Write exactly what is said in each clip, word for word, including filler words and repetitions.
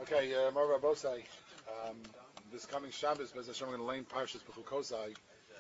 Okay, uh, Marva Bosai. Um, this coming Shabbos, Bez Hashem, I'm going to lane Parshas Bechukosai.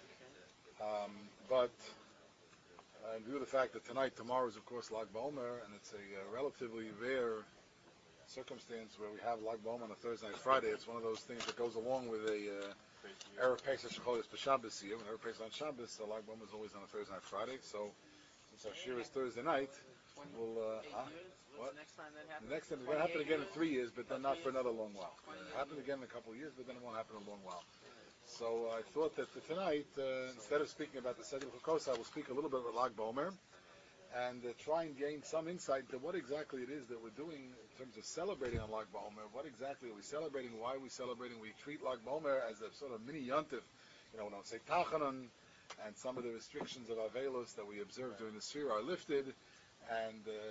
Um, but uh, in view of the fact that tonight, tomorrow is of course Lag BaOmer, and it's a uh, relatively rare circumstance where we have Lag BaOmer on a Thursday night, Friday. It's one of those things that goes along with a uh, Erev Pesach Shecholis B'Shabbos here. When Erev Pesach on Shabbos, so Lag BaOmer is always on a Thursday night, Friday. So since our shir is Thursday night, we'll uh, uh, what? Next time that happens. The next time it's going to happen again in three years, but then not for another long while. It happened again in a couple of years, but then it won't happen in a long while. So uh, I thought that for tonight, uh, instead of speaking about the Seder Chukos, I will speak a little bit about Lag BaOmer and uh, try and gain some insight to what exactly it is that we're doing in terms of celebrating on Lag BaOmer. What exactly are we celebrating? Why are we celebrating? We treat Lag BaOmer as a sort of mini yontif. You know, we don't say Tachanon, and some of the restrictions of Avelos that we observe during the Sphere are lifted, and uh,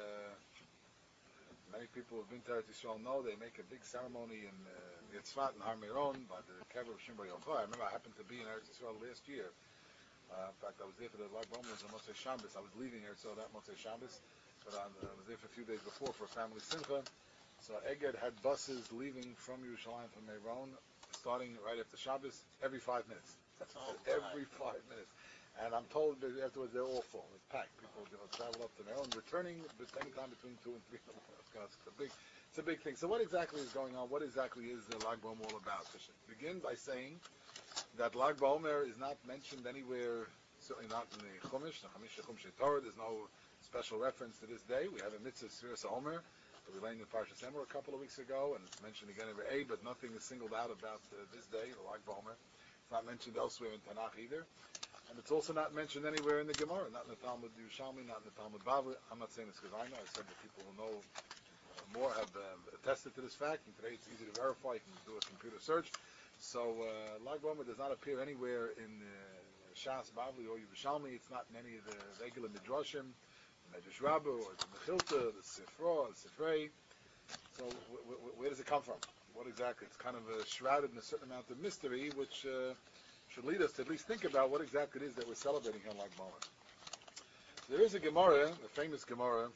many people who have been to Eretz Yisrael know they make a big ceremony in uh, Yitzfat and Har Meron by the Kever of Shimba Yochai. I remember I happened to be in Eretz Yisrael last year. Uh, in fact, I was there for the Lag BaOmer on Motzei Shabbos. I was leaving Eretz Yisrael that Motzei Shabbos, but I, I was there for a few days before for a family simcha. So Eged had buses leaving from Yerushalayim, from Meron, starting right after Shabbos, every five minutes. Oh, every five minutes. And I'm told that afterwards they're all full. It's packed. People you know, travel up to Meron, returning anytime between two and three in the morning. It's a big, it's a big thing. So what exactly is going on? What exactly is the Lag BaOmer all about? So begin by saying that Lag BaOmer is not mentioned anywhere, certainly not in the Chumash, the Chamish Chumash Torah. There's no special reference to this day. We have a mitzvah Sfiras HaOmer that we learned in Parshas Emor a couple of weeks ago, and it's mentioned again in Re'eh, but nothing is singled out about uh, this day, the Lag BaOmer. It's not mentioned elsewhere in Tanakh either. And it's also not mentioned anywhere in the Gemara, not in the Talmud Yerushalmi, not in the Talmud Bavli. I'm not saying this because I know. I said that people who know more have uh, attested to this fact, and today it's easy to verify. You can do a computer search. So uh, Lag BaOmer does not appear anywhere in uh, Shas, Bavli, or Yerushalmi. It's not in any of the regular Midrashim, the Medrash Rabbah, or the Mechilta, the Sifra, the Sifrei. So w- w- where does it come from? What exactly? It's kind of uh, shrouded in a certain amount of mystery, which uh, should lead us to at least think about what exactly it is that we're celebrating here on Lag BaOmer. So there is a Gemara, a famous Gemara,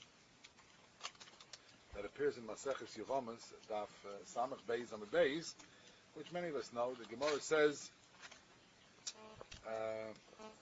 that appears in Maseches Yevamos, Daf uh, Samach Beis Amud Beis, which many of us know. The Gemara says, uh,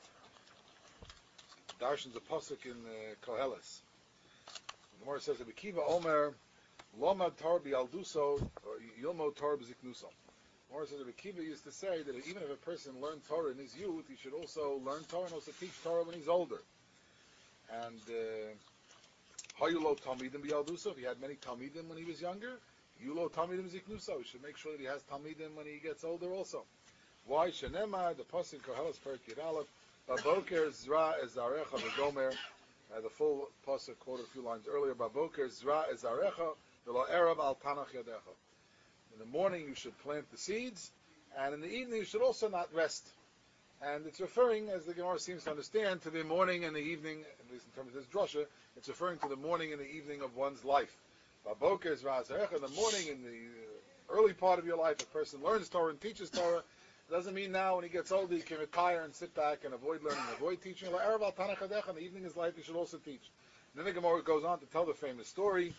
Darshan's a pasuk in uh, Koheles. The Gemara says, Rabbi Kiva Omer, Lomad Tar Bialduso, or Yilmo Tar B'Ziknuso. Or says Rabbi Kiva used to say that even if a person learned Torah in his youth, he should also learn Torah and also teach Torah when he's older. And Hayulo Talmidim Bialduso, if he had many Talmidim when he was younger, Yulo Talmidim Ziknuso, he should make sure that he has Talmidim when he gets older also. Why? Shenema, the Pasuk Koheles Perek Yud Aleph, Baboker Zra Ezarecha V'Gomer, the full Pasuk quoted a few lines earlier, Baboker Zra Ezarecha V'Lo Erev Al Tanach Yadecha. In the morning you should plant the seeds, and in the evening you should also not rest. And it's referring, as the Gemara seems to understand, to the morning and the evening, at least in terms of this drasha, it's referring to the morning and the evening of one's life. Baboker is Razarech, in the morning, in the early part of your life, a person learns Torah and teaches Torah. It doesn't mean now when he gets older he can retire and sit back and avoid learning, avoid teaching. In the evening of his life he should also teach. And then the Gemara goes on to tell the famous story.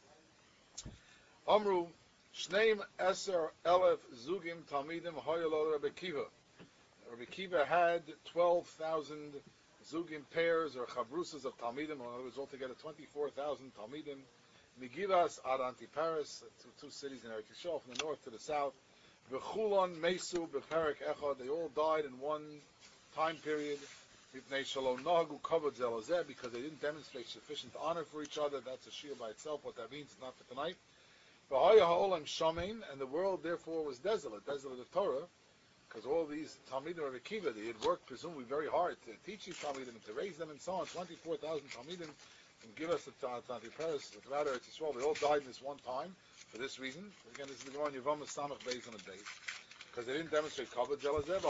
Amru, Shneim Eser Elef Zugim Talmidim Hayalol Rabbi Kiva. Rabbi Kiva had twelve thousand Zugim pairs or Chavrusas of Talmidim, in other words, altogether twenty-four thousand Talmidim. Migivas Ad Antiparis, two, two cities in Eretz Yisrael, from the north to the south. V'chulon Mesu B'Perek Echad, they all died in one time period. Mipnei Shalom Nagu Kavod Zelozeh, because they didn't demonstrate sufficient honor for each other. That's a shiur by itself. What that means is not for tonight. And the world therefore was desolate, desolate of Torah, because all these Talmidim of Akiva, they had worked presumably very hard to teach these Talmidim and to raise them and so on. twenty-four thousand Talmidim, and give us the Tantiparis, throughout Eretz Yisrael, they all died in this one time, for this reason. Again, this is the Gemara in Yevamos Samach Beis on the base, because they didn't demonstrate Kavod Zelazeh.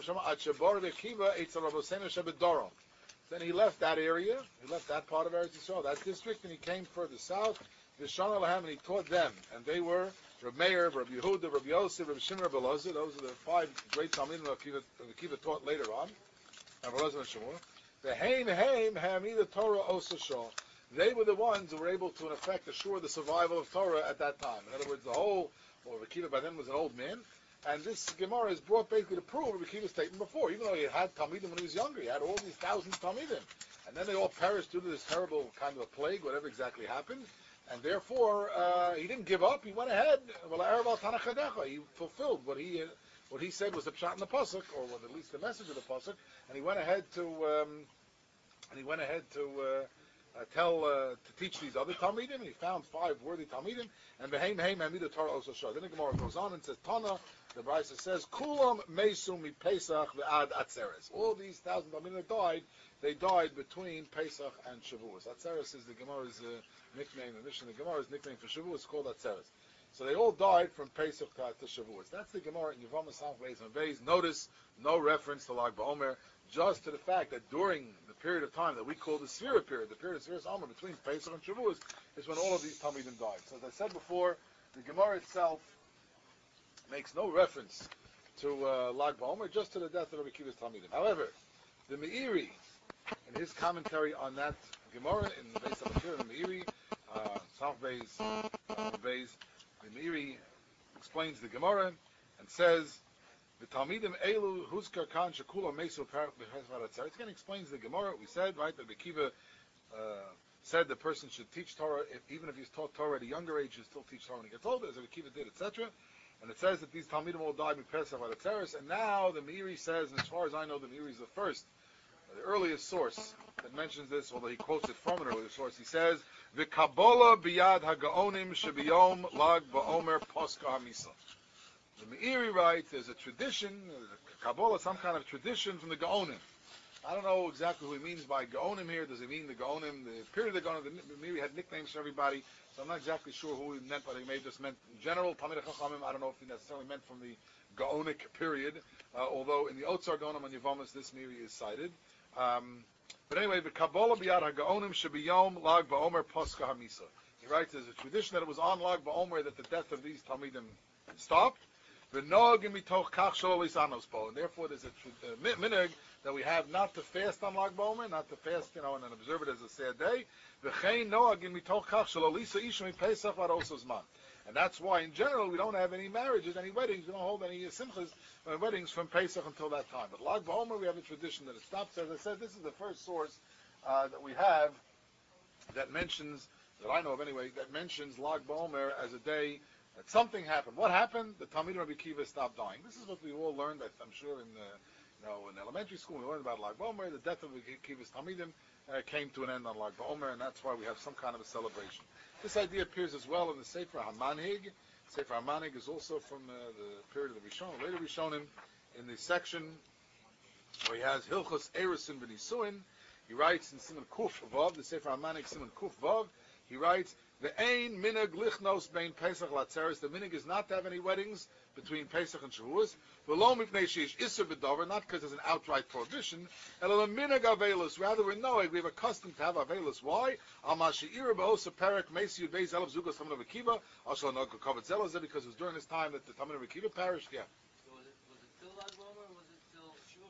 Then he left that area, he left that part of Eretz Yisrael, that district, and he came further south, V'shana Lahem, and he taught them, and they were Reb Meir, Reb Yehuda, Reb Yosef, Reb Shimon, Reb Elazar. Those are the five great Talmidim of Akiva taught later on. Reb Elazar and Shmuel. The Haim Haim Hamida Torah Osashah. they were the ones who were able to, in effect, assure the survival of Torah at that time. In other words, the whole, well, Rabbi Akiva by then was an old man, and this Gemara is brought basically to prove Rabbi Akiva's statement before. Even though he had Talmidim when he was younger, he had all these thousands of Talmidim, and then they all perished due to this terrible kind of a plague, whatever exactly happened, and therefore uh, he didn't give up. He went ahead. Well, he fulfilled what he what he said was the pshat in the pasuk, or what at least the message of the pasuk, and he went ahead to um, and he went ahead to. Uh, Uh, tell uh, to teach these other Talmidim, and he found five worthy Talmidim, and Beheim Beheim Hamidah Torah also showed. Then the Gemara goes on and says, Tana, the Brisa says, Kulam Meisum mi Pesach ve'ad Atzeres. All these thousand Talmidim that died, they died between Pesach and Shavuos. Atzeres is the Gemara's uh, nickname, the Mishnah, the Gemara's nickname for Shavuos is called Atzeres. So they all died from Pesach to, to Shavuos. That's the Gemara in Yevamah Samach Beis and Beis. Notice, no reference to Lag BaOmer, just to the fact that during the period of time that we call the Sfira period, the period of Sfiras Omer between Pesach and Shavuos, is when all of these Talmidim died. So as I said before, the Gemara itself makes no reference to uh, Lag BaOmer, just to the death of Rabbi Akiva's Talmidim. However, the Meiri, in his commentary on that Gemara, in the Beis HaBakir, the Meiri, uh, South Beis, uh, Beis, the Meiri explains the Gemara and says, the Talmidim Elu Huskar Kan Shekula Mesu Parak B'Chesvad. It again explains the Gemara. We said, right, that the Kiva uh, said the person should teach Torah, if, even if he's taught Torah at a younger age, he still teach Torah when he gets older, as the Kiva did, et cetera. And it says that these Talmidim all died B'Pesach V'Atzeres, and now the Meiri says, and as far as I know, the Meiri is the first, the earliest source that mentions this, although he quotes it from an earlier source. He says, V'Kabbalah Biyad HaGaonim Shebiyom Lag BaOmer Poscha HaMisa. The Meiri writes, there's a tradition, a Kabbalah, some kind of tradition from the Gaonim. I don't know exactly who he means by Gaonim here. Does he mean the Gaonim, the period of the Gaonim? The Meiri had nicknames for everybody, so I'm not exactly sure who he meant, but he may have just meant in general, Talmidei Chachamim. I don't know if he necessarily meant from the Gaonic period, uh, although in the Otzar Gaonim and Yevamis, this Meiri is cited. Um, but anyway, the Kabbalah Biyad HaGaonim Shebiyom Lag BaOmer Poscha HaMisa. He writes, there's a tradition that it was on Lag BaOmer that the death of these Talmidim stopped. And therefore, there's a, a minhag that we have not to fast on Lag BaOmer, not to fast, you know, and then observe it as a sad day. And that's why, in general, we don't have any marriages, any weddings. We don't hold any simchas, uh, weddings from Pesach until that time. But Lag BaOmer, we have a tradition that it stops. As I said, this is the first source uh, that we have that mentions, that I know of anyway, that mentions Lag BaOmer as a day that something happened. What happened? The Talmidim Rabbi Akiva stopped dying. This is what we all learned, I'm sure, in the, you know, in elementary school. We learned about Lag BaOmer. The death of Rabbi Akiva's Talmidim uh, came to an end on Lag BaOmer, and that's why we have some kind of a celebration. This idea appears as well in the Sefer HaManhig. Sefer HaManhig is also from uh, the period of the Rishonim. Later Rishonim, in the section where he has Hilchos Erusin B'Nisuin, he writes in Siman Kuf Vav, the Sefer HaManhig Siman Kuf Vav, he writes, the ein minhag lichnos bein Pesach latzeres. The minhag is not to have any weddings between Pesach and Shavuos. V'lo mipnei sheish iser b'davar, not because there's an outright prohibition. Ela minhag avelus. Rather, we're knowing we have a custom to have avelus. Why? Al mashiira ba'osa perek meisi yud beis elav zugos Talmidei Akiva. Also, no kavod zelazah, because it was during this time that the Talmidei Akiva perished. Yeah. So was it was it till Lag BaOmer or was it till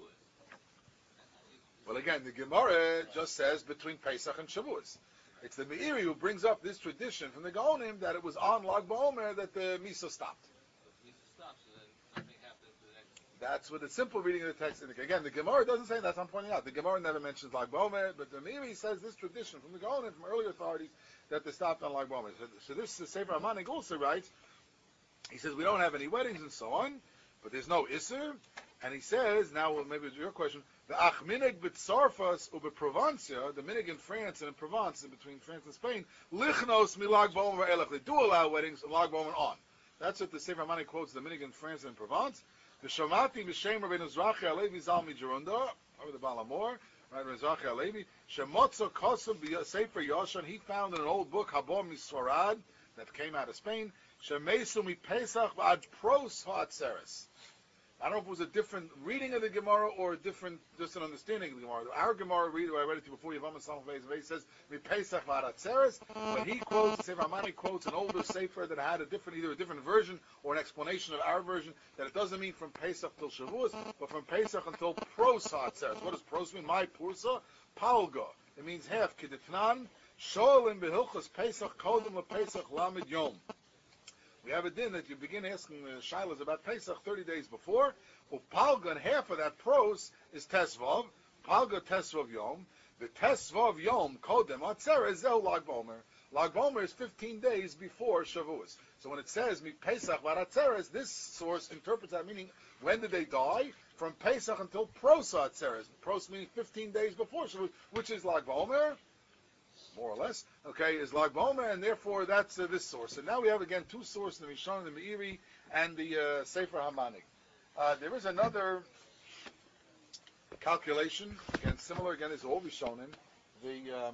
Shavuos? Well, again, the Gemara just says between Pesach and Shavuos. It's the Meiri who brings up this tradition from the Gaonim that it was on Lag BaOmer that the Misa stopped. So if Misa stopped, so then nothing happened to the next. That's what the simple reading of the text indicates. Again, the Gemara doesn't say that. I'm pointing out. The Gemara never mentions Lag BaOmer, but the Meiri says this tradition from the Gaonim, from earlier authorities, that they stopped on Lag BaOmer. So, so this is Sefer HaManhig also writes, he says we don't have any weddings and so on, but there's no Isser. And he says, now well, maybe it's your question, the ach minig b'tzarfas ube Provencia, the minig in France and in Provence, in between France and Spain, lichnos mi Lag BaOmer elech. They do allow weddings and Lag BaOmer on. That's what the Sefer HaManhig quotes the minig in France and in Provence. The Shamati b'shem Rabbeinu Zrachi Alevi Zal Mijurunda, over the Balamor, right, Rabbeinu Zrachi Alevi, Shemotzo Kosav Sefer Yoshan, he found in an old book, Habor Misfarad, that came out of Spain, Shemesu mi Pesach v'ad pros ha'atzeres. I don't know if it was a different reading of the Gemara or a different, just an understanding of the Gemara. Our Gemara read, I read it to you before, Yevamah Samach Beis Beis says, Mi Pesach v'Aratzeres, but he quotes, Sefer HaManhig quotes an older Sefer that had a different, either a different version or an explanation of our version, that it doesn't mean from Pesach till Shavuos, but from Pesach until Pros HaAtzeres. What does Pros mean? My Pursa, Palga. It means half. Kedetnan, sholim behilchos Pesach kodem lePesach lamed yom. We have a din that you begin asking uh, shilas about Pesach thirty days before. Well, Palga, and half of that pros is Tesvav. Palga Tesvav Yom. The Tesvav Yom kodem atzeres zel Lag Bomer. Lag Bomer is fifteen days before Shavuos. So when it says mi Pesach varatzeres, this source interprets that meaning when did they die? From Pesach until Prosa atzeres. Pros meaning fifteen days before Shavuos, which is Lag Bomer, more or less. Okay, is Lag Bomer, and therefore that's uh, this source. And now we have again two sources: the Rishon, the Meiri, and the uh, Sefer Hamanik. Uh, there is another calculation, again similar. Again, is all Rishonim. The um,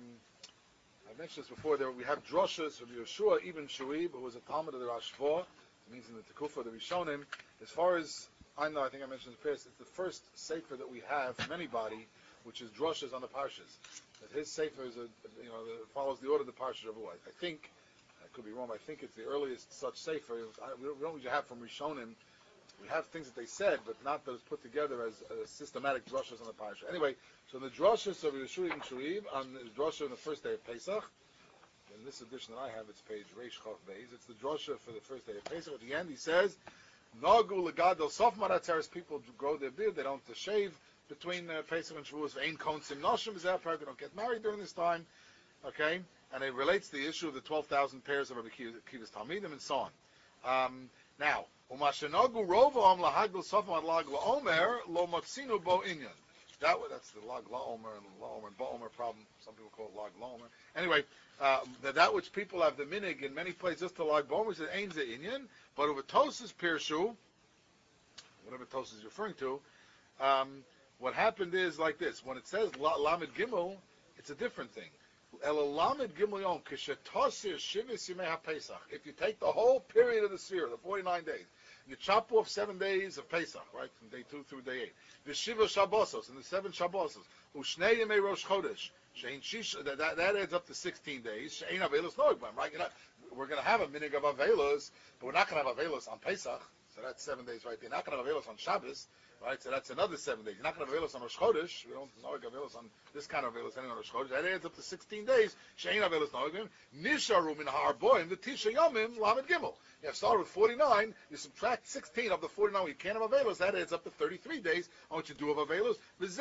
I mentioned this before. There we have droshes from Yeshua Ibn Shuib, who was a Talmud of the Rashba. It means in the Tekufa of the Rishonim. As far as I know, I think I mentioned it first. It's the first sefer that we have from anybody, which is droshes on the parshas. That his sefer is a, you know, follows the order of the parsha of I, I think, I could be wrong. I think it's the earliest such sefer. I, we don't usually have from Rishonim. We have things that they said, but not those put together as uh, systematic droshes on the parsha. Anyway, so the droshes of Yeshua Ibn Shuib on the drosha on the first day of Pesach. In this edition that I have, it's page Reish Chof Beis. It's the drosha for the first day of Pesach. At the end, he says, "Nagu legadol sof maratzeres." People grow their beard; they don't have to shave between uh, Pesach and Shavuos. Ein konsim noshim is that part. They don't get married during this time. Okay, and it relates to the issue of the twelve thousand pairs of Rabbi Akiva's Talmidim and so on. Um, now. Umashenogu rovam lahagdol sofam ad lag laomer lo motzinu bo inyan. That that's the lag laomer and laomer and baomer problem. Some people call it lag laomer. Anyway, uh, that, that which people have the minig in many places to lag baomer is ain't the inyan, but over Tosas pirshu, whatever Tosas is referring to, um, what happened is like this: when it says la, lamed gimel, it's a different thing. El lamed gimel yom kishetosir shivis yimei haPesach. If you take the whole period of the sphere, the forty-nine days. You chop off seven days of Pesach, right, from day two through day eight. The Shiva Shabbosos, and the seven Shabbosos. Ushnei Yemei Rosh Chodesh. Shein Shish, that, that, that adds up to sixteen days. Shein Avelos Noigban, right? You're not, we're going to have a minig of Avelos, but we're not going to have Avelos on Pesach. So that's seven days right there. You're not going to have Avelos on Shabbos, right? So that's another seven days. You're not going to have Avelos on Rosh Chodesh. We don't know Avelos on this kind of Avelos anyway on Rosh Chodesh. That adds up to sixteen days. Shein Avelos Noigban. Nisharu Min Ha'arboim, the Tisha Yomim, Lamed Gimel. You have started with forty-nine, you subtract sixteen of the forty-nine where you can't have Avelos, that adds up to thirty-three days on what you do have Avelos.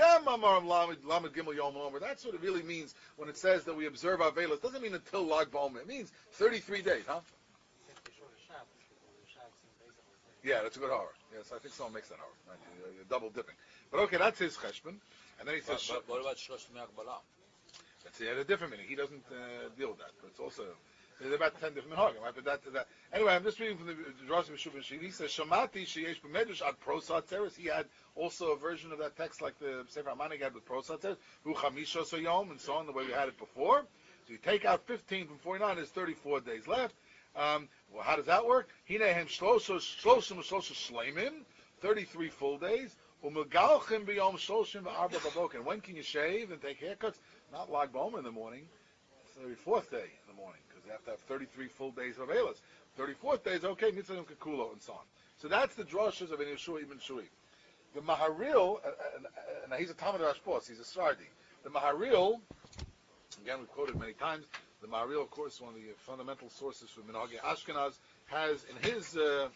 That's what it really means when it says that we observe Avelos. It doesn't mean until Lag B'Omer. It means thirty-three days, huh? Yeah, that's a good horror. Yes, I think someone makes that horror. Right? You're, you're double dipping. But okay, that's his cheshbon. And then he says... But, but what about Shlosh Me'akbala? That's a, a different meaning. He doesn't uh, deal with that. But it's also... There's about ten different minhagim, right? But that, that... Anyway, I'm just reading from the Drashim Yeshua Shir. He says, Shamati sheyesh b'medrash ad prosat teres. He had also a version of that text like the Sefer Hamanik had with prosat teres. Hu chamisha soyom, and so on, the way we had it before. So you take out fifteen from forty-nine, there's thirty-four days left. Um, well, how does that work? Hinehem shloshim shloshim shleimim, thirty-three full days. Umegalchim b'yom shloshim v'arba b'boken. When can you shave and take haircuts? Not Lag B'Omer in the morning. thirty-fourth day in the morning, because you have to have thirty-three full days of Avelos. thirty-fourth day is okay, Mitzvah Kekulo, and so on. So that's the droshes of Yeshua Ibn Shuib. The Maharil, uh, uh, now he's a Talmud Rashbos, he's a Sardi. The Maharil, again we've quoted many times, the Maharil, of course, one of the fundamental sources for Minhagei Ashkenaz, has in his uh,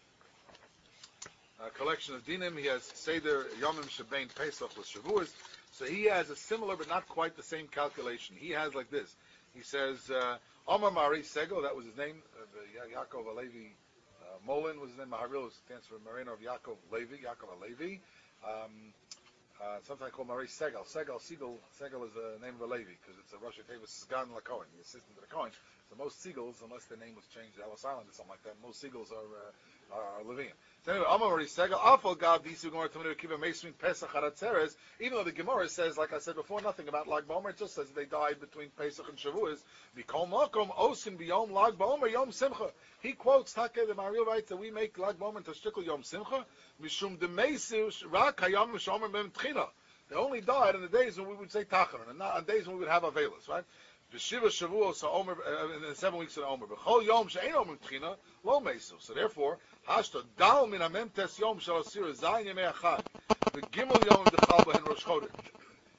uh, collection of dinim, he has Seder Yomim Shebein Pesach with Shavuos. So he has a similar but not quite the same calculation. He has like this. He says, Omar Mari Sego, that was his name, uh, Yaakov Alevi uh, Molin was his name. Maharil stands for Marino of Yaakov Levi, Yaakov Alevi. Um, uh, sometimes called Mari Segal. Segal, Segal, Segal is the name of a Levi because it's a Rosh Hashanah Sgan LaKohen, the assistant to the Kohen. So most seagulls, unless their name was changed to Ellis Island or something like that, most seagulls are uh, are, are Levian. So anyway, Amar Mari Segal, Afal Gad Disu Gemara Tamid Kiva Meisvin Pesach Haratzeres. Even though the Gemara says, like I said before, nothing about Lag B'Omer, it just says they died between Pesach and Shavuos. Mikol Makom Osin B'Yom Lag B'Omer Yom Simcha. He quotes Take the Maharil writes that we make Lag B'Omer to Shtikl Yom Simcha Mishum Demesu Rak Hayam Mishomer Mem Tchina. They only died on the days when we would say Tacharon, and not on days when we would have Avelos, right? The Shiva Shavuos Omer in the seven weeks of Omer. B'Chol Yom She'ein Omer Tchina Lo Mesu. So therefore, Hashta Dal Min Amem Tes Yom Shal Asir Zayin Yemei Achad. The Gimel Yom Dechal Behen Rosh Chodesh.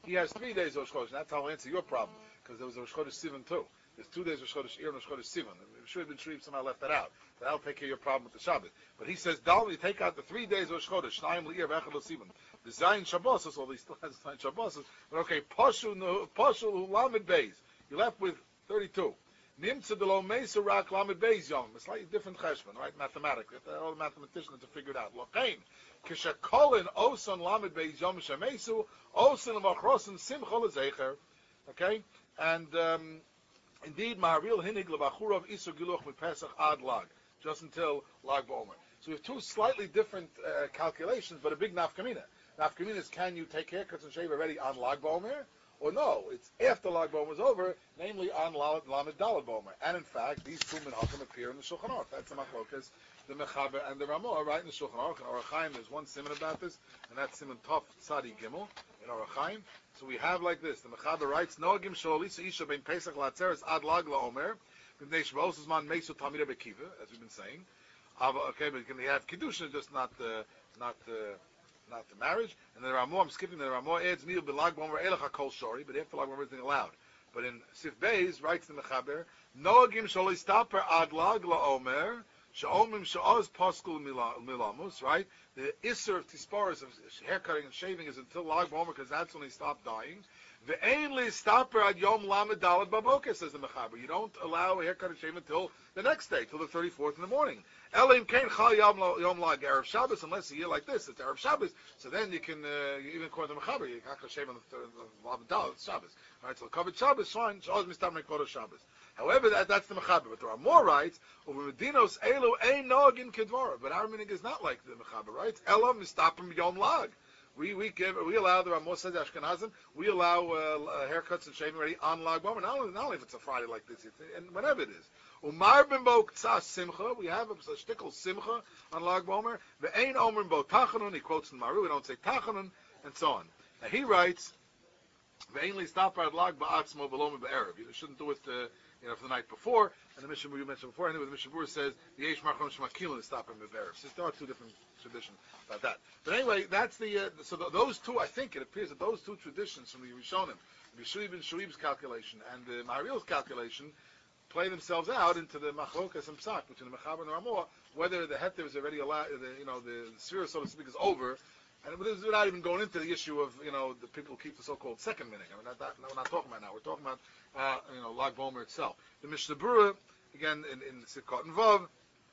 he has three days of Rosh Chodesh, and that's how I'll answer your problem, because there was a Rosh Chodesh Sivan too. There's two days of Rosh Chodesh Ir and Rosh Chodesh Sivan. It should have been Shrib, somehow left that out. So that'll take care of your problem with the Shabbat. But he says, Dal, you take out the three days of Rosh Chodesh, Shnayim L'ir V'echad L'Sivan. The Zayin Shabbos, so he still has Zayin Shabbos, but okay, Pashu Pashu Lamed Beis. You're left with thirty-two. Nimtza de lo Mesa Rak Lamed Beis Yom. A slightly different cheshbon, right? Mathematically. All the mathematicians have figured out. Lochein. Kishakolin Oson Lamed Beis Yom Shemesu. Oson Machrosin Simcha Lezecher. Okay? And, um, indeed, Maharil Hinig Lebachurov Isur Giluch mit Pesach Ad Lag. Just until Lag BaOmer. So we have two slightly different uh, calculations, but a big nafkamina. Nafkamina is, can you take haircuts and shave already on Lag BaOmer? Or no, it's after Lag BaOmer is over, namely on Lamed Daled BaOmer. And in fact, these two minhagim appear in the Shulchan Aruch. That's the machlokas, the Mechaber and the Ramah, right in the Shulchan Aruch. In Orach Chaim, there's one siman about this, and that's siman Tov Tzadi Gimel in Orach Chaim. So we have like this: the Mechaber writes, "Noagim shalolisa isha ben Pesach la'atzeres ad Lag LaOmer, b'nei shvos zman meisu talmida bekiva," as we've been saying. Okay, but can they have kiddushin, just not the not the not the marriage? And the Ramah, I'm skipping the Ramah adds meal b'Lag BaOmer elach hakol shori, but after Lag BaOmer everything allowed. But in Sif Beis writes the Mechaber, Noagim shalistaper ad Lag LaOmer, she'omim she'oz paskul milamus, right? The Isser of Tisparis, of haircutting and shaving, is until Lag BaOmer, because that's when they stop dying. Ve'ein listaper ad Yom Lamed Daled Baboker, says the Mechaber. You don't allow a haircut and shave until the next day, till the thirty-fourth in the morning. Elim kein chal Yom Lag Erev Shabbos, unless a year like this, it's Erev Shabbos, so then you can, uh, even according to the Mechaber, you can't shave on the Lamed Daled, it's Shabbos. Right, so covered Shabbos, fine, Shabbos mistam nekvodah Shabbos. However, that, that's the Mechaber. But there are more rights, over Medinos Elu ein noagin kedvara. But our minig is not like the Mechaber, right? Ela mistapim Yom Lag. We we give we allow the Ramos says Ashkenazim, we allow uh, haircuts and shaving already on Lag BaOmer. Not only not only if it's a Friday like this, it's, and whenever it is. Umar ben bo ktsas simcha. We have a, a shtickle simcha on Lag BaOmer. Ve'ein omer bo tachanun. He quotes in Maru. We don't say tachanun, and so on. Now he writes, ve'ein li stapar ad Lag ba'atzmo v'lo be'erev. You shouldn't do it. Uh, You know, for the night before, and the Mishnah you mentioned before, anyway, the Mishnah Berurah says the Yesh Marchon Shmakilin is stopping the Berev. So there are two different traditions about that. But anyway, that's the uh, so the, those two. I think it appears that those two traditions from the Rishonim, B'Shurib and Shurib's calculation and the Maharil's calculation, play themselves out into the Machlokas and Psak between the Mechaber and the Ramah, whether the Heter is already allowed, the, you know, the, the sphere, so to speak, is over. And without even going into the issue of, you know, the people who keep the so-called second minute. I mean, not that, no, we're not talking about now. We're talking about, uh, you know, Lag BaOmer itself. The Mishnah Berurah, again, in, in Sikkot and Vav,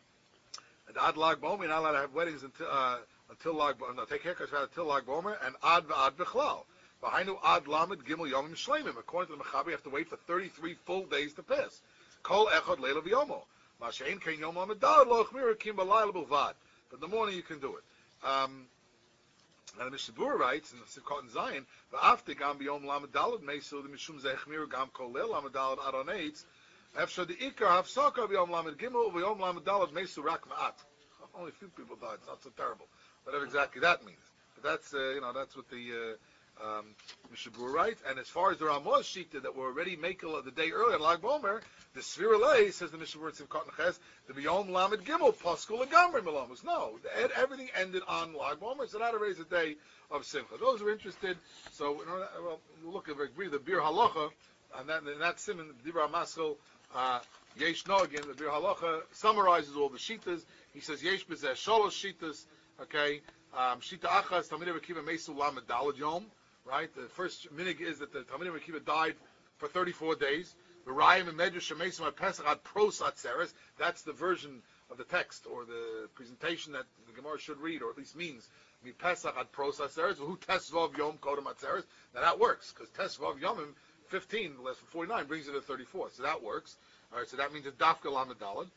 and Ad Lag BaOmer, you're not allowed to have weddings until, uh, until Lag BaOmer, no, take haircuts until Lag BaOmer, and Ad V'Ad B'chlal. V'hainu Ad Lamed Gimel Yomim Shleimim. According to the Mechaber, you have to wait for thirty-three full days to pass. Kol Echad Leila V'Yomo. Ma'ashein Kein Yom Lamed Daled Lo Chmir Kim B'Layla B'Vad. But in the morning you can do it. Um, Now the Mishnah Berurah writes in the Sikkot and Zion, "Va'afte gam b'yom lamed daled meisu the mishum zechmir gam kolel lamed daled aroneitz efshar the ikar hafsaka b'yom lamed gimel b'yom lamed daled meisu rak ma'at." Only a few people died. It's not so terrible. Whatever exactly that means. But that's uh, you know that's what the uh, um, Mishnah Berurah writes. And as far as the Ramah shita that were already makel the day earlier in Lag BaOmer, the Sviralei says the Mishnah Berurah Sikkot and Ches, the b'yom lamed gimel paskul agamri malamus. No, the, everything ended on Lag BaOmer, so that already is a day of Simcha. Those who are interested, so you know, well, we'll look at very the Bir Halacha, and that in that simon, Dibra Maskal, uh, Yesh Noagin, the Bir Halacha summarizes all the shitas. He says Yesh Bezeh Sholosh shitas. Okay, um, Shita Achas Talmidei Rekiva Meisu Lamed Daled Yom. Right, the first minig is that the Talmidei Rekiva died for thirty-four days. The Rayim and Medrash Shemeisim at Pesach ad Pros Atzeres. That's the version of the text or the presentation that the Gemara should read, or at least means. Mi Pesach ad Pros Atzeres. Who Tesvav Yom Kodem Atzeres. Now that works because Tesvav Yomim fifteen less than forty-nine brings it to thirty-four. So that works. All right, so that means it's Dafka Lamed Daled.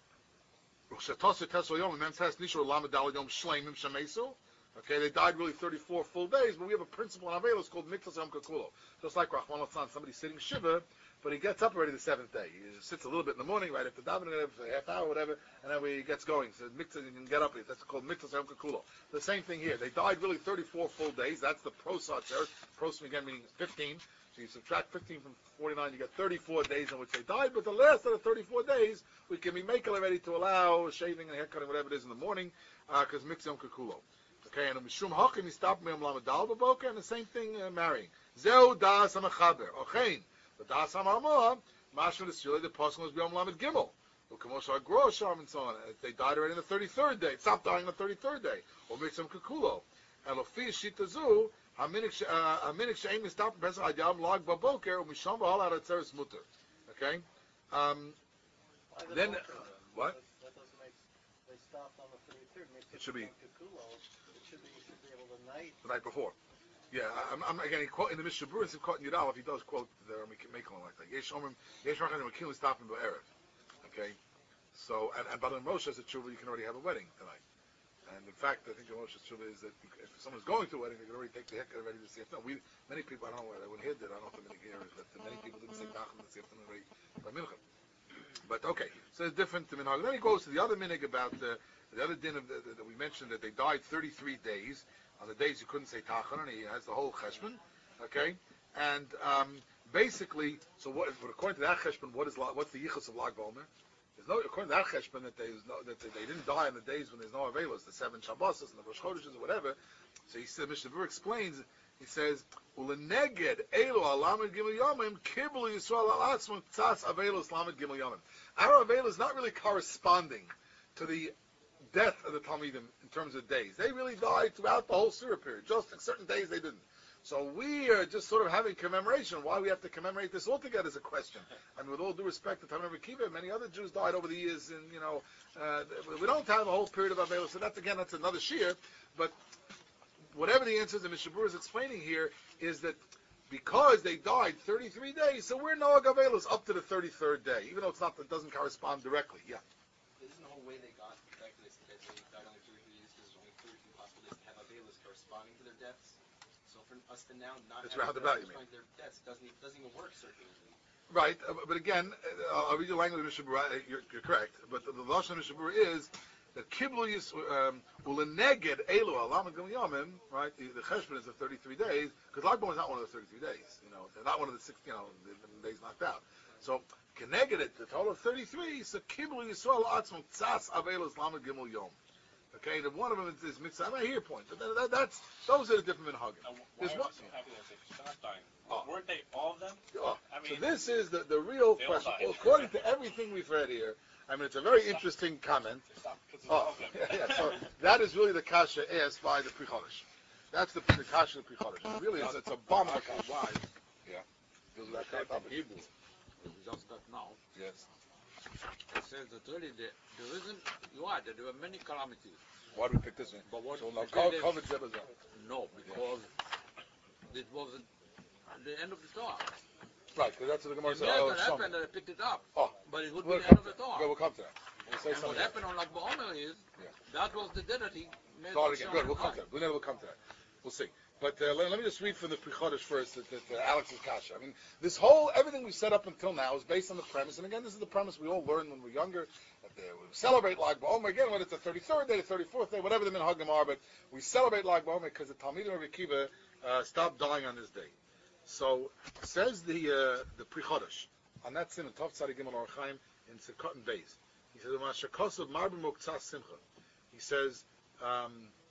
Okay, they died really thirty-four full days, but we have a principle in Avelos called Miktas Yom Kakulo. Just like Rahman al-San, somebody's sitting Shiva, but he gets up already the seventh day. He sits a little bit in the morning, right after davening, for a half hour, whatever, and then he gets going. So Miktas, you can get up. That's called Miktas Yom Kakulo. The same thing here. They died really thirty-four full days. That's the prosat there. Pros again meaning fifteen. So you subtract fifteen from forty-nine, you get thirty-four days in which they died. But the last of the thirty-four days, we can be making ready to allow shaving and haircutting, whatever it is in the morning, because uh, Miktas Yom Kakulo. Okay, and a Mishum Hakim, you stop me on Lamed Daled Baboker, and the same thing uh, marrying. Zeu das hamachaber. Ochein. The das hamarmoa. Mashma l'siyulei. The person was b'yom lamed gimel. U'kamosh agro sharm and so on. They died already on the thirty-third day. Stop dying on the thirty-third day. Or make some kakulo. And lofi shitazu. Haminik she'ein mistap pesach ad yom lag baboker u'misham b'hal ad atzeres mutter. Okay. Um, then what? That doesn't make. They stopped on the thirty-third. It should be It should be. You should be able to night. the night before. Yeah, I'm, I'm again he quote in the Mishnah Berurah. He's quoting Yudal. If he does quote the Mekon like that, Yesh Omrim, Yesh Rachan Mekilim stopping Ba'erev. Okay, so and and Balan Moshe has a tshuva. You can already have a wedding tonight. And in fact, I think the Moshe's tshuva is that if someone's going to a wedding, they can already take the heck ready to see it. No, we many people. I don't know when here did. I don't know if the many here is, but many people didn't say Tachem to see it already by Mincha. But okay, so it's different to minhag. Then he goes to the other minhag about the, the other din of the, the, that we mentioned that they died thirty-three days. On the days you couldn't say tachan, and he has the whole cheshbon. Okay, and um, basically, so what? But according to that cheshbon, what is what's the yichus of Lag BaOmer? There's no according to that cheshbon that they no, that they, they didn't die on the days when there's no avelos, the seven Shabbosos and the Rosh Chodeshes or whatever. So he said, Mishnah Berurah explains. He says, "Uleneged elo alamed gimel yomim kibul Yisrael al atzmon tzas avelos lamed gimel yomim." Our avelos is not really corresponding to the death of the Talmidim in terms of days. They really died throughout the whole Surah period. Just in certain days they didn't. So we are just sort of having commemoration. Why we have to commemorate this altogether is a question. And with all due respect to Talmud Kiva, many other Jews died over the years, and you know, uh, we don't have a whole period of avelos. So that's again, that's another shiur. But whatever the answer is, the Mishnah Berurah is explaining here is that because they died thirty-three days, so we're Noag Avelos up to the thirty-third day, even though it's not, it doesn't correspond directly. Yeah. Isn't the whole way they got the fact that they died only thirty-three days because there's only thirty-three possibilities to have Avelos corresponding to their deaths? So for us to now not It's have roundabout, you mean? corresponding to their deaths doesn't even, doesn't even work circularly. Right, uh, but again, uh, I'll read the language of Mishnah Berurah. You're, you're correct, but the, the lashon of Mishnah Berurah is that kiblu yis uleneged elu alam gam yomim. Right, the, the cheshbon is the thirty-three days because Lag BaOmer is not one of the thirty-three days. You know, they're not one of the six. You know, the, the days knocked out. So keneged it, the total of thirty-three. So kiblu yisrael atzmon tzas avelos lamed gimel yom. Okay, and one of them is, is mitzvah. I hear your point. That, that, that's those are the different minhagim. Now, why There's are one. we so happy that they stopped dying? Oh. Weren't they all of them? Oh, I mean, so this is the, the real they all question. died. Well, according to everything we've read here, I mean, it's a very interesting comment. They stopped because of Oh, all of them. yeah, yeah. So that is really the kasha asked by the Pri Chodesh. That's the, the kasha of the Pri Chodesh. It really is. It's a bomb. Why? Yeah. Goes That back type to of Hebrew. We just got now. Yes. It says that really the, the reason you are that there were many calamities. Why do we pick this one? But what So now, they co- say COVID Zebazah. that- no, because it wasn't the end of the Torah. Right, because that's what the Gemara It said. may Oh, have it's something. happened that I picked it up, Oh, but it would we'll be the end come of to the that. Torah. Good, we'll come to that. We'll say And what something. happened on Lag BaOmer is Yeah. that was the day that he made Start the again. Good, we'll come to Shabbat. that. We'll, we'll come to that. We'll see. But uh, let, let me just read from the Pri Chodesh first, that, that, that Alex's kasha. I mean, this whole, everything we set up until now is based on the premise, and again, this is the premise we all learned when we were younger, that uh, we celebrate Lag BaOmer, again, whether it's the thirty-third day, the thirty-fourth day, whatever the minhagim are, but we celebrate Lag BaOmer because the Talmidim of Rabbi Akiva uh, stopped dying on this day. So, says the uh, the Pri Chodesh, on that sin, in Tov Tzadi Gimel Orach Chaim, in Sukkot and Beis, he says, "U'masher kosav marbim moktzas simcha." He says, um,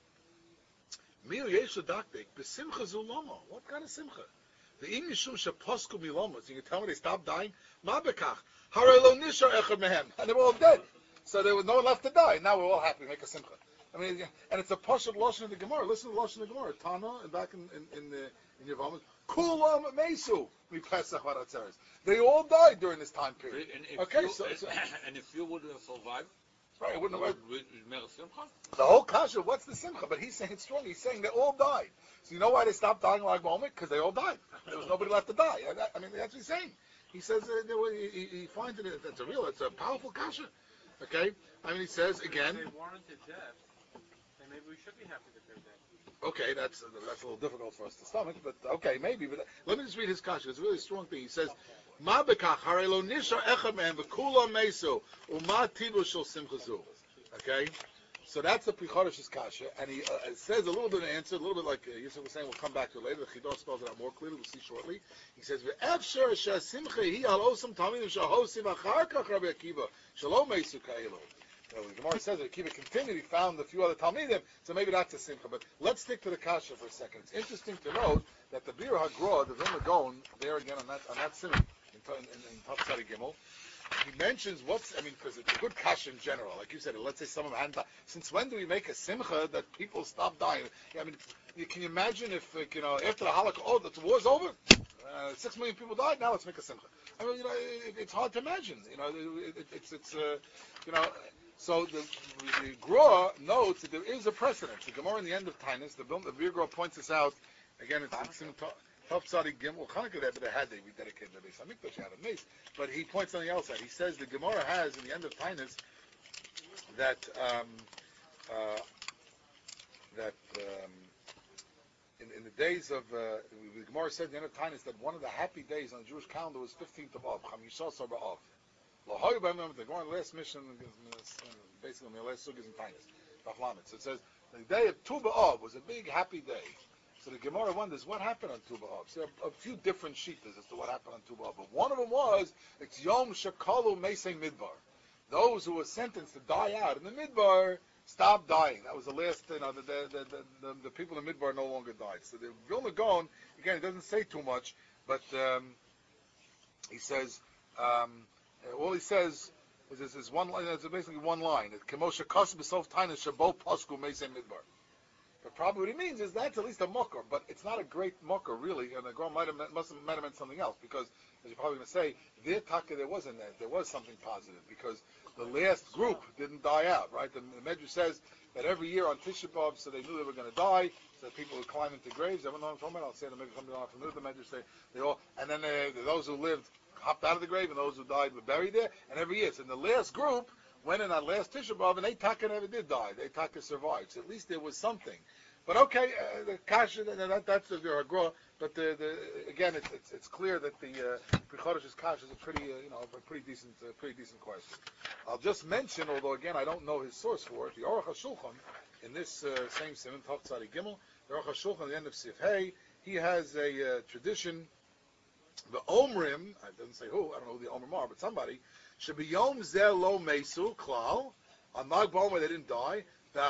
Mil yesh l'daktik, b'simcha zu lomo. What kind of simcha? The im yishum sheposku milomos. You can tell me they stopped dying? Ma bekach. Harei lo nishar echad mehem. And they were all dead. So there was no one left to die. Now we're all happy. Make a simcha. I mean, and it's a pashut lashon of the Gemara. Listen to the lashon of the Gemara. Tana, and back in in in, the, in Yevamos, kulam mesu mipesach varatzeres. They all died during this time period. And if Okay, you, so, so and if you would have survived, right, it wouldn't have. would it be simcha? The whole kasha, what's the simcha? But he's saying it's strong. He's saying they all died. So you know why they stopped dying like Lag BaOmer? Because they all died. There was nobody left to die. I, I mean, that's what he's saying. He says uh, there were, he, he finds it. That's a real. It's a powerful kasha. Okay. I mean, he says again. If they warranted death, then maybe we should be happy that they're dead. Okay, that's uh, that's a little difficult for us to stomach, but okay, maybe. But let me just read his kasha. It's a really strong thing. He says, "Ma bekach harei lo nishar echad mehem v'kulam mesu u'ma tidu shel simcha zu." Okay. So that's the Pri Chodesh's kasha, and he uh, it says a little bit of answer, a little bit like uh, Yisrael was saying. We'll come back to it later. The Chidah spells it out more clearly. We'll see shortly. He says, "Ve'efsher she'simcha hi al osam talmidim she'hosim achar kach Rabbi Akiva shelo meisu ka'elu." Well, the Gemara says that Akiva continued, he found a few other Talmidim, so maybe that's a simcha. But let's stick to the kasha for a second. It's interesting to note that the Bir HaGra, the Vilna Gaon, there again on that on that simcha, in, in, in Tav Tzadi Gimel, he mentions what's, I mean, because it's a good kasha in general. Like you said, let's say some of them hadn't died. Since when do we make a simcha that people stop dying? I mean, you, can you imagine if, like, you know, after the Holocaust, oh, the war's over? Uh, six million people died, now let's make a simcha. I mean, you know, it, it's hard to imagine. You know, it, it, it's, it's uh, you know, so the, the Gra notes that there is a precedent. The Gemara in the end of Tainus, the, the Bir Gra points this out, again, it's, it's in Tav Tzadi Gimel, Chanukah there, but they had, they rededicated the Beis HaMikdash, had a mace, but he points on the outside. He says the Gemara has, in the end of Tainus, that, um, uh, that, um, in, in the days of, uh, the Gemara said in the end of Tainus that one of the happy days on the Jewish calendar was fifteenth of Av, Cham Yisrael Sar B'Av. The Gemara last mission, basically the last sugis in Tainus. So it says, the day of Tu B'Av was a big happy day. So the Gemara wonders, what happened on Tu B'Av? So there are a few different shittas as to what happened on Tu B'Av. But one of them was, it's Yom Shekalu Meisei Midbar. Those who were sentenced to die out in the Midbar stopped dying. That was the last, you know, the, the, the, the, the people in the Midbar no longer died. So the Vilna Gaon, again, he doesn't say too much, but um, he says, um, all he says is this is one line, it's basically one line. Kemosha Kas B'Sof Tainus Shabo Pasku Meisei Midbar. But probably what he means is that's at least a mucker, but it's not a great mucker really, and the Gaon might have meant, must have, might have meant something else, because, as you're probably going to say, their taka there wasn't that, there was something positive, because the last group didn't die out, right? The, the Medrash says that every year on Tisha B'Av, so they knew they were going to die, so people would climb into graves. Everyone knows what I'm talking about? I'll say the Medrash, somebody off the Medrash say, they all, and then they, those who lived hopped out of the grave, and those who died were buried there, and every year, so in the last group, went in on last Tisha B'Av, and they taka never did die, they taka survived, so at least there was something. But okay, uh, the kasha, that, that's the Vir HaGra. But the, the, again, it's, it's it's clear that the Pri Chodesh's kasha is a pretty, uh, you know, a pretty decent, uh, pretty decent question. I'll just mention, although again I don't know his source for it, the Aruch HaShulchan in this uh, same Simon Tav Tzadi Gimel, the Aruch HaShulchan at the end of Sif Hey, he has a uh, tradition. The Omrim, it doesn't say who, I don't know who the Omrim are, but somebody should be Yom Zeh Lo Mesu Klal on Lag BaOmer they didn't die. Then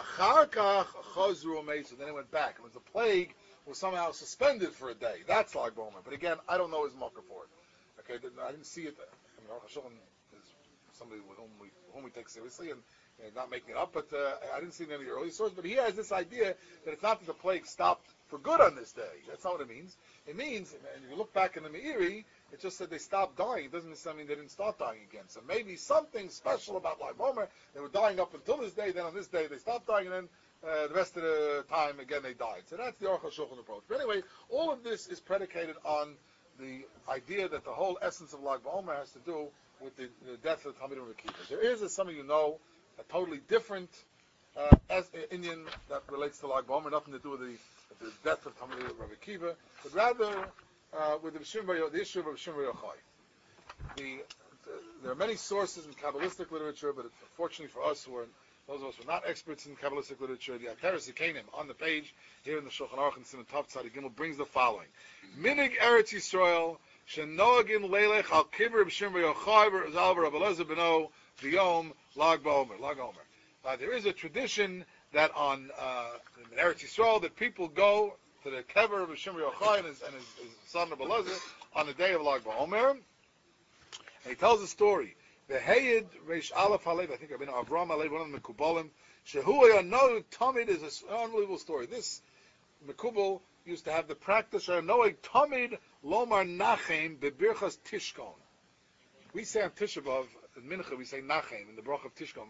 it went back. It was the plague was somehow suspended for a day. That's Lag BaOmer. But again, I don't know his marker for it. Okay, I didn't see it. I mean, Aruch HaShulchan is somebody with whom we whom we take seriously and, and not making it up. But uh, I didn't see any of the early sources. But he has this idea that it's not that the plague stopped for good on this day. That's not what it means. It means, and if you look back in the Meiri, it just said they stopped dying. It doesn't necessarily mean they didn't start dying again. So maybe something special about Lag BaOmer. They were dying up until this day, then on this day they stopped dying, and then uh, the rest of the time, again, they died. So that's the Aruch HaShulchan approach. But anyway, all of this is predicated on the idea that the whole essence of Lag BaOmer has to do with the, the death of the Talmidim Rebbe Akiva. There is, as some of you know, a totally different uh, as, uh, Indian that relates to Lag BaOmer, nothing to do with the, the death of Talmidim Rebbe Akiva, but rather Uh, with the, the issue of Shimon Bar Yochai. The, the, there are many sources in Kabbalistic literature, but fortunately for us, who are, those of us who are not experts in Kabbalistic literature, the Ateres Yekanim on the page here in the Shulchan Aruch and Simon Tav Tzadi Gimel brings the following: Minig Eretz Yisrael shenoagin leilech al kibur b'Shimon Bar Yochai v'Zal Rabbi Eliezer b'no v'yom Lag BaOmer. Lag BaOmer. Uh, there is a tradition that on uh, in Eretz Yisrael that people go to the kever of Shimon Bar Yochai and his, and his, his son Rabbi Eliezer on the day of Lag BaOmer. And he tells a story. The Hayid Reish Aleph Halev, I think I've been Avram Halev, one of the Mekubalim. Shehu Yanoig Tamid is an unbelievable story. This Mekubal used to have the practice of Noeg Tamid Lomar Nachem Bebirchas Tishkon. We say on Tisha B'Av, in Mincha, we say Nachem in the Brach of Tishkon.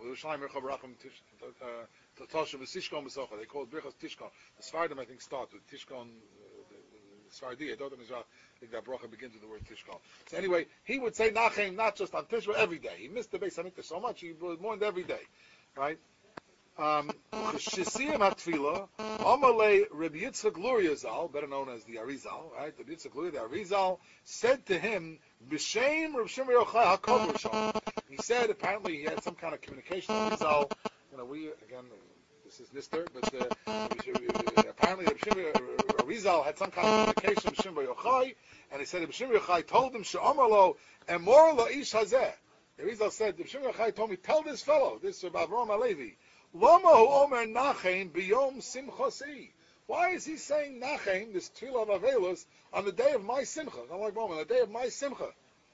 They call it Birchas Tishkon. The Sfardim, I think, start with Tishkon, uh, the Sfardi, I don't think that bracha begins with the word Tishkon. So anyway, he would say Nachem not just on Tishkon, every day. He missed the Beis HaMikdash so much, he mourned every day. Right? Um, Shesiyam HaTfilah, Amalei Rabbi Yitzchak Luria Zal, better known as the Arizal, right? Rabbi Yitzchak Luria, the Arizal, said to him, B'Shem Rav Shimon Bar Yochai HaKol Rishon. He said, apparently he had some kind of communication with Arizal. You know, we, again, this is Nister, but uh, apparently Arizal had some kind of communication with Shimon Bar Yochai, and he said, Shimon Bar Yochai told him, She'amar lo, Emor lo ish hazeh. The Rizal said, the Shimon Yochai told me, tell this fellow, this Rabbi Avraham Alevi, Lama hu omer nachem biyom simchosi. Why is he saying nachem, this tefillah of Avelus, on the day of my simcha? Not like Roman, on the day of my simcha.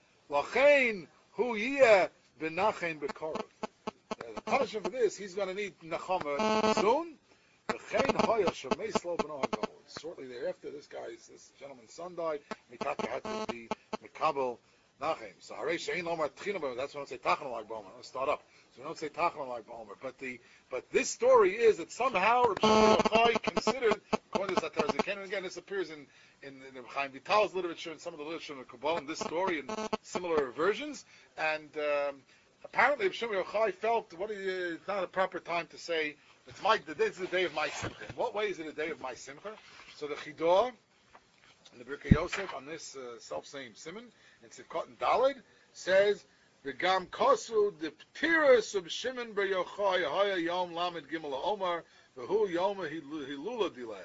Lachein hu yiyeh b'nachem b'korov. The punishment for this, he's going to need nachama soon. Lachein hoya shemei slo b'no hagol. Shortly thereafter, this guy's, this gentleman's son died. Mitaka had to be mekabel nachem. So harei shein lomar tchina b'no. That's when I say tachanol lag b'omer. Let's start up. So we don't say tachanol lag b'omer. But the but this story is that somehow Reb Shimon Yochai considered, according to Zatar Zikain, and again this appears in in, in Reb Chaim Vital's literature and some of the literature in the Kabbalah, this story and similar versions. And um, apparently Reb Shimon Yochai felt what is, uh, it's not a proper time to say it's my this is the day of my simcha. In what way is it a day of my simcha? So the Chidah in the Birkei Yosef on this uh, self-same simon in Sivkot and Daled says V'gam kosu the ptirus of Shimon bar Yochai haya yom lamed gimel ha'omar v'hu yom hilula delay.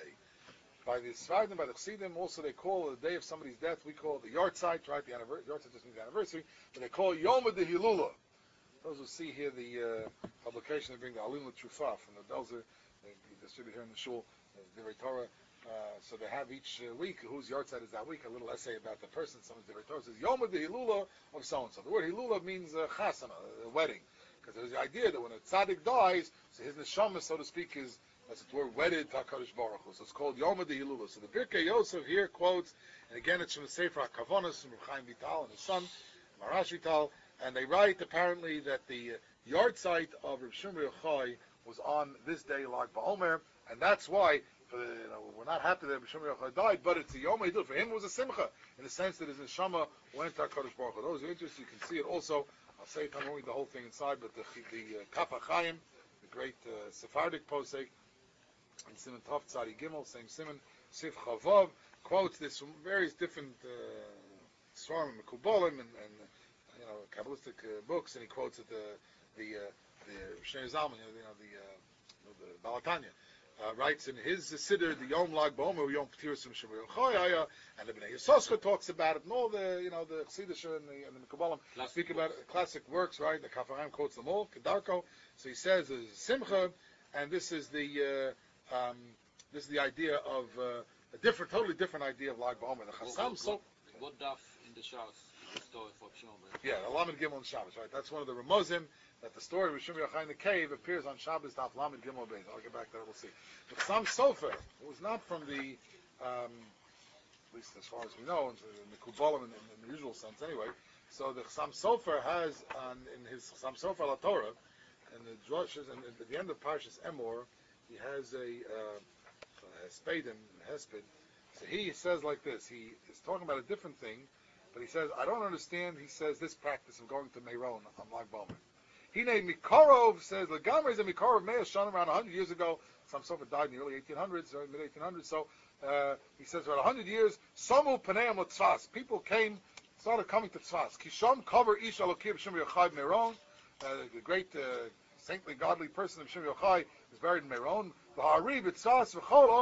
By the Sfardim, by the Chassidim, also they call the day of somebody's death, we call it the Yartzeit, right? The anniversary, Yartzeit just means the anniversary, but they call it Yom de Hilula. Those who see here the uh, publication, they bring the Alim L'Trufa from the Belzer, they distribute here in the Shul, the Divrei Torah. Uh, so they have each uh, week, whose Yartzeit is that week, a little essay about the person. Someone's Divrei Torah says, Yom de Hilula of so-and-so. The word Hilula means uh, chasana, a wedding. Because there's the idea that when a tzaddik dies, so his neshama, so to speak, is as it were, wedded to HaKadosh Baruch Hu. So it's called Yom HaDehilula. So the Birkei Yosef here quotes, and again it's from the Sefer HaKavonos, from Chaim Vital and his son, Marash Vital, and they write apparently that the uh, yahrzeit of Reb Shimon Yochai was on this day, Lag BaOmer, and that's why, for the, you know, we're not happy that Reb Shimon Yochai died, but it's the Yom HaDehilula. For him it was a simcha, in the sense that his neshama went to HaKadosh Baruch Hu. Those who are interested, you can see it also. I'll say it, I'm reading the whole thing inside, but the, the uh, Kaf HaChaim, the great uh, Sephardic posek, and Simon Tov Tzadi Gimel, same Simon, Sif Chavav, quotes this from various different Svarim and Mekubalim and, and you know Kabbalistic uh, books, and he quotes it, the the uh, the Shnei Zalman, you know the uh, the Balatanya, uh, writes in his Siddur, the Yom Lag BaOmer, Yom P'tiras Shimon Yochai, and the Bnei Yisoscha talks about it, and all the you know the Chassidus and the, and the Mekubalim speak about it, classic works, right? The Kaf HaChaim quotes them all, Kedarko. So he says there's Simcha, and this is the uh, Um, this is the idea of uh, a different, totally different idea of Lag BaOmer. The Chassam, so what daf in the Shabbos is the story for Shimon? yeah, the Lamed Gimel on Shabbos, right? That's one of the Ramozim that the story of Shimon Yochai in the cave appears on Shabbos daf Lamed Gimel Beis. I'll get back to that. We'll see. The Chassam Sofer, it was not from the, um, at least as far as we know, in the Kubalim in, in the usual sense, anyway. So the Chassam Sofer has on in his Chassam Sofer La Torah, and the drushes, and at the end of Parshas Emor, he has a uh, Hespedim, Hesped. So he says like this. He is talking about a different thing, but he says, I don't understand, he says, this practice of going to Meron on Lag BaOmer. He named Mikarov, says, Lagamar is a Mikarov Meir Shana around one hundred years ago. Some Sofer died in the early eighteen hundreds, or mid eighteen hundreds. So uh, he says, about one hundred years, Samu Paneim L'Tzfas. People came, started coming to Tzfas. Kisham Kavar Ish Alokim Shimon Yochai Meron. Uh, the great uh, saintly, godly person of Shimon Yochai is buried in Meron. He's saying,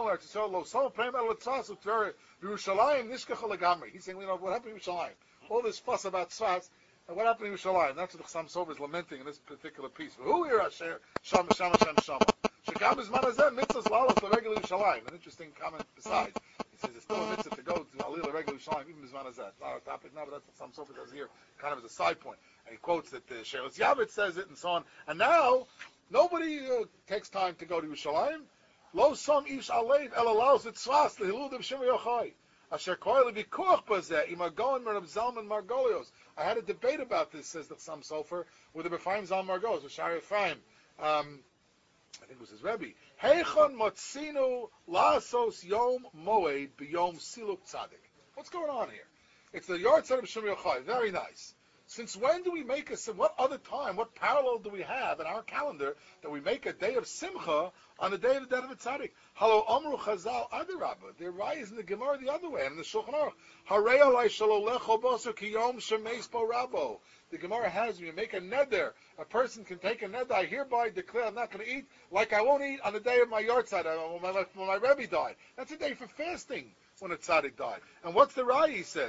you know, what happened in Yerushalayim? All this fuss about Tzfas, and what happened in Yerushalayim? That's what the Chassam Sofer is lamenting in this particular piece. Who here Asher Shama Shama Shama Shama? Shagam is manazeh mitzvahs lalos l'regel Yerushalayim. An interesting comment besides. He says it's still a mitzvah to go to Alil l'regel Yerushalayim, even bizman hazeh. It's not our topic now, but that's what Chassam Sofer does here, kind of as a side point. And he quotes that the Sheretz Yavit says it and so on. And now, nobody uh, takes time to go to Yerushalayim. Lo som ish alev el allows it tzvas lehilud of Shimon Yochai. Asher koil v'kuach bazeh im agon merab Zalman Margolios. I had a debate about this, says the Chassam Sofer, with the B'Chaim Zalman Margolios, with Shari Ephraim. Um, I think it was his Rebbe. Heichon motzinu lasos yom moed b'yom siluk tzadik. What's going on here? It's the yahrzeit of Shimon Yochai. Very nice. Since when do we make a, what other time, what parallel do we have in our calendar that we make a day of Simcha on the day of the death of a tzaddik? Halo Amru Chazal Adarabba. They're right in the Gemara the other way, and in the Shulchan Aruch. Harei alai shalolecho boso kiyom shemeis bo rabo. The Gemara has, when you make a neder, a person can take a neder, I hereby declare I'm not going to eat like I won't eat on the day of my yahrzeit, when my, when my Rebbe died. That's a day for fasting when a tzaddik died. And what's the Rai, he says?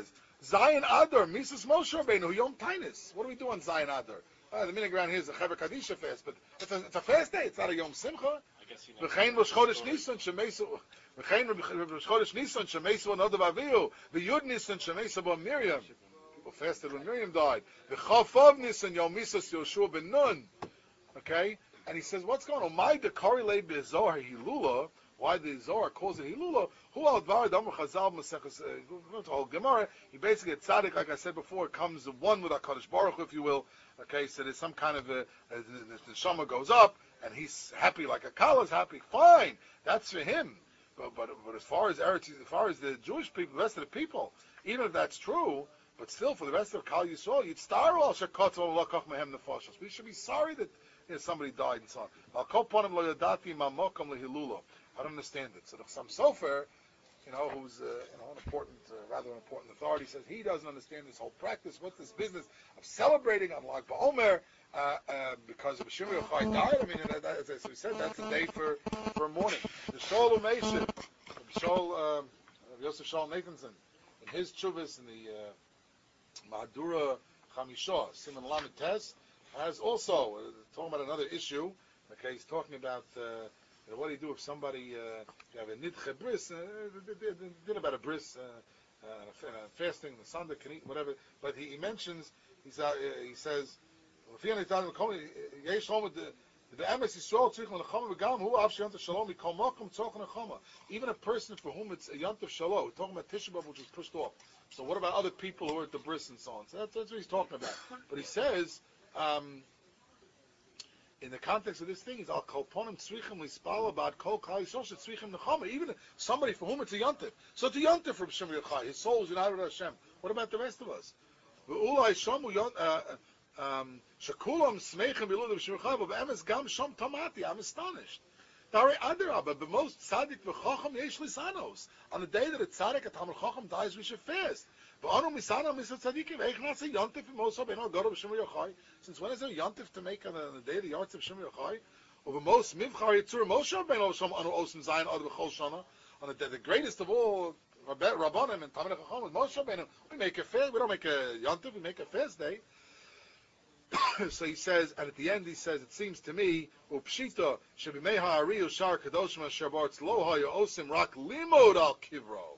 Zion Adar, Mises Moshe Rabbeinu, Yom Tainis. What do we do on Zion Adar? Uh, the minig around here is a Chaver Kadisha fast, but it's a, it's a fast day. It's not a Yom Simcha. I guess he never V'chein Rosh Chodesh Nisan shemesu. V'chein Rosh Chodesh Nisan shemesu anodav Avihu. V'yud Nisan shemesu bo Miriam. People fasted when Miriam died. V'chafov Nisan Yom Misas Yoshua ben Nun. Okay, and he says, what's going on? My dekari le bezohar hilula. Why the Zohar calls it hilula? Who al dvar damer chazal maseches whole Gemara? He basically a tzaddik, like I said before, comes one with HaKadosh Baruch Hu, if you will. Okay, so there's some kind of a, a the, the shama goes up, and he's happy like a kala is happy. Fine, that's for him. But but but as far as Eretz, as far as the Jewish people, the rest of the people, even if that's true, but still for the rest of Kal Yisrael, you'd star all shekotz lakach mehem nefashos. We should be sorry that you know, somebody died and so on. Al kol panim lo yadati mamokom lehilula. I don't understand it. So some sofer, you know, who's uh, you know an important, uh, rather an important authority, says he doesn't understand this whole practice. What's this business of celebrating on Lag BaOmer uh, uh, because of Shimon Yochai died? I mean, that, that, as we said, that's a day for for mourning. The Shaul Umeshim, Shaul um, Yosef Shaul Nathanson, in his chuvas in the uh, Madura Chamisha Simon Lamed Tes, has also uh, talking about another issue. Okay, he's talking about. Uh, You know, what do you do if somebody, uh, you have a nidche bris, uh, did about a bris, uh, uh, fasting, the Sunday can eat, whatever, but he, he mentions, he's, uh, he says, even a person for whom it's a yontif shalom, we're talking about Tisha B'Av, which is pushed off. So what about other people who are at the bris and so on? So that's, that's what he's talking about. But he says, um, in the context of this thing, is al kolponim tzrichim lispal about kol kal yisrael tzrichim nechama. Even somebody for whom it's a yontif. So it's a yontif from Shem Yochai. His soul is united with Hashem. What about the rest of us? Ve'ulai shomu shakulam smeichim biludim Shem Yochai, but be'emes gam shom tamati. I'm astonished. Dari adarabah, but most tzaddik v'chacham yesh lisanos. On the day that a tzaddik, a tamar chacham dies, we should fast. Since when is there a yontif to make on the, on the day of the yards of Shemir Yochai? Over most mivchar yitzur Moshe Rabbeinu Osham anu osim zayin ad b'chol shana. On the day, the greatest of all Rabbanim and Talmidei Chacham was Moshe Rabbeinu. We make a fast. We don't make a yontif. We make a fast day. So he says, and at the end he says, it seems to me, upshita shebimei ha'ariyu shar kadoshim asher bartz lo haya osim rak limod al kivro.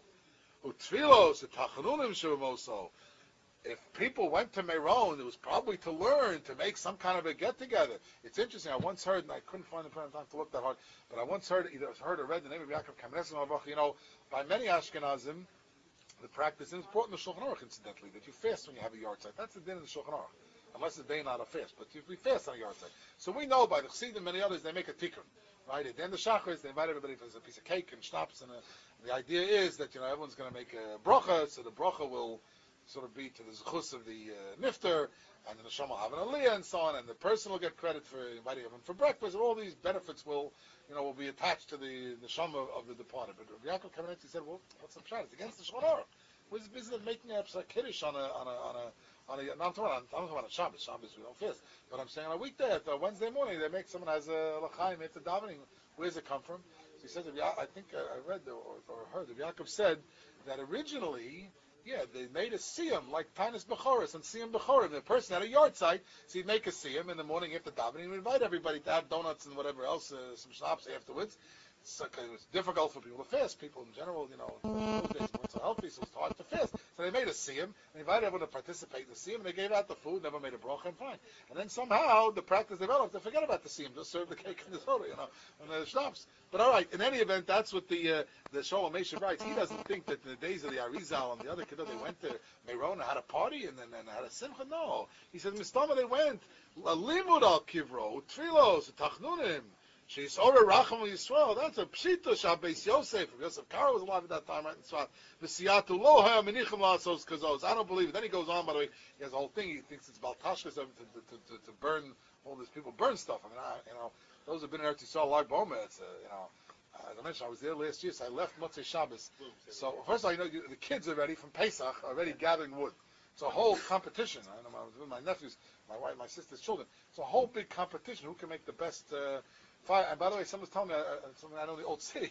If people went to Meron, it was probably to learn, to make some kind of a get-together. It's interesting. I once heard, and I couldn't find the time to look that hard, but I once heard, either heard or read the name of Yaakov Kamenetsky. You know, by many Ashkenazim, the practice, and it's brought in the Shulchan Aruch, incidentally, that you fast when you have a yard site. That's the din of the Shulchan Aruch, unless it's day not a fast. But we fast on a yard site. So we know by the Chassidim and many others, they make a tikkun. Right? At the end of Shachris, they invite everybody for a piece of cake and schnapps, and, a, and the idea is that, you know, everyone's going to make a bracha, so the bracha will sort of be to the zechus of the uh, nifter, and the neshama will have an aliyah and so on, and the person will get credit for inviting everyone for breakfast, and all these benefits will, you know, will be attached to the neshama of, of the departed. But Yaakov Kamenetsky said, well, what's the pshat? It's against the Shulchan Aruch. What's the business of making a kiddush on a, on a, on a, on a, no, I'm talking about, I'm talking about a Shabbos. Shabbos we don't fast. But I'm saying on a weekday, at a Wednesday morning, they make someone has a l'chaim, it's a davening. Where does it come from? So he says, I think I read or, or heard that Yaakov said that originally, yeah, they made a siyum like Tanis Bechoros and Siyum Bechorim. The person had a yard site, so he'd make a siyum in the morning after davening and invite everybody to have donuts and whatever else, uh, some schnapps afterwards. So, it was difficult for people to fast. People in general, you know, in those days weren't so healthy, so it was hard to fast. So they made a siyum, and invited everyone to participate in the siyum, and they gave out the food, never made a bracha, and fine. And then somehow the practice developed to forget about the siyum, just serve the cake and the soda, you know, and the schnapps. But all right, in any event, that's what the uh, the Sholem Meshav writes. He doesn't think that in the days of the Arizal and the other kiddo, they went to Meron and had a party and then and had a simcha. No, he says Mistama they went limud al kivro, tfilos, tachnunim. She's over Racham Yisrael. That's a pshita Shabbos Yosef. Yosef Karo was alive at that time, right? So V'siyatu lo haya menichim la'asos kazos. I don't believe it. Then he goes on. By the way, he has a whole thing. He thinks it's baltashkas to, to, to, to burn all these people burn stuff. I mean, I, you know, those who've been in Eretz Yisrael like Boma. It's uh, you know. As I mentioned, I was there last year, so I left Motzei Shabbos. So first of all, you know, you, the kids are ready from Pesach, already gathering wood. It's a whole competition. I know I was with my nephews, my wife, my sister's children. It's a whole big competition. Who can make the best uh, fire? And by the way, someone's telling me, uh, something I know in the old city,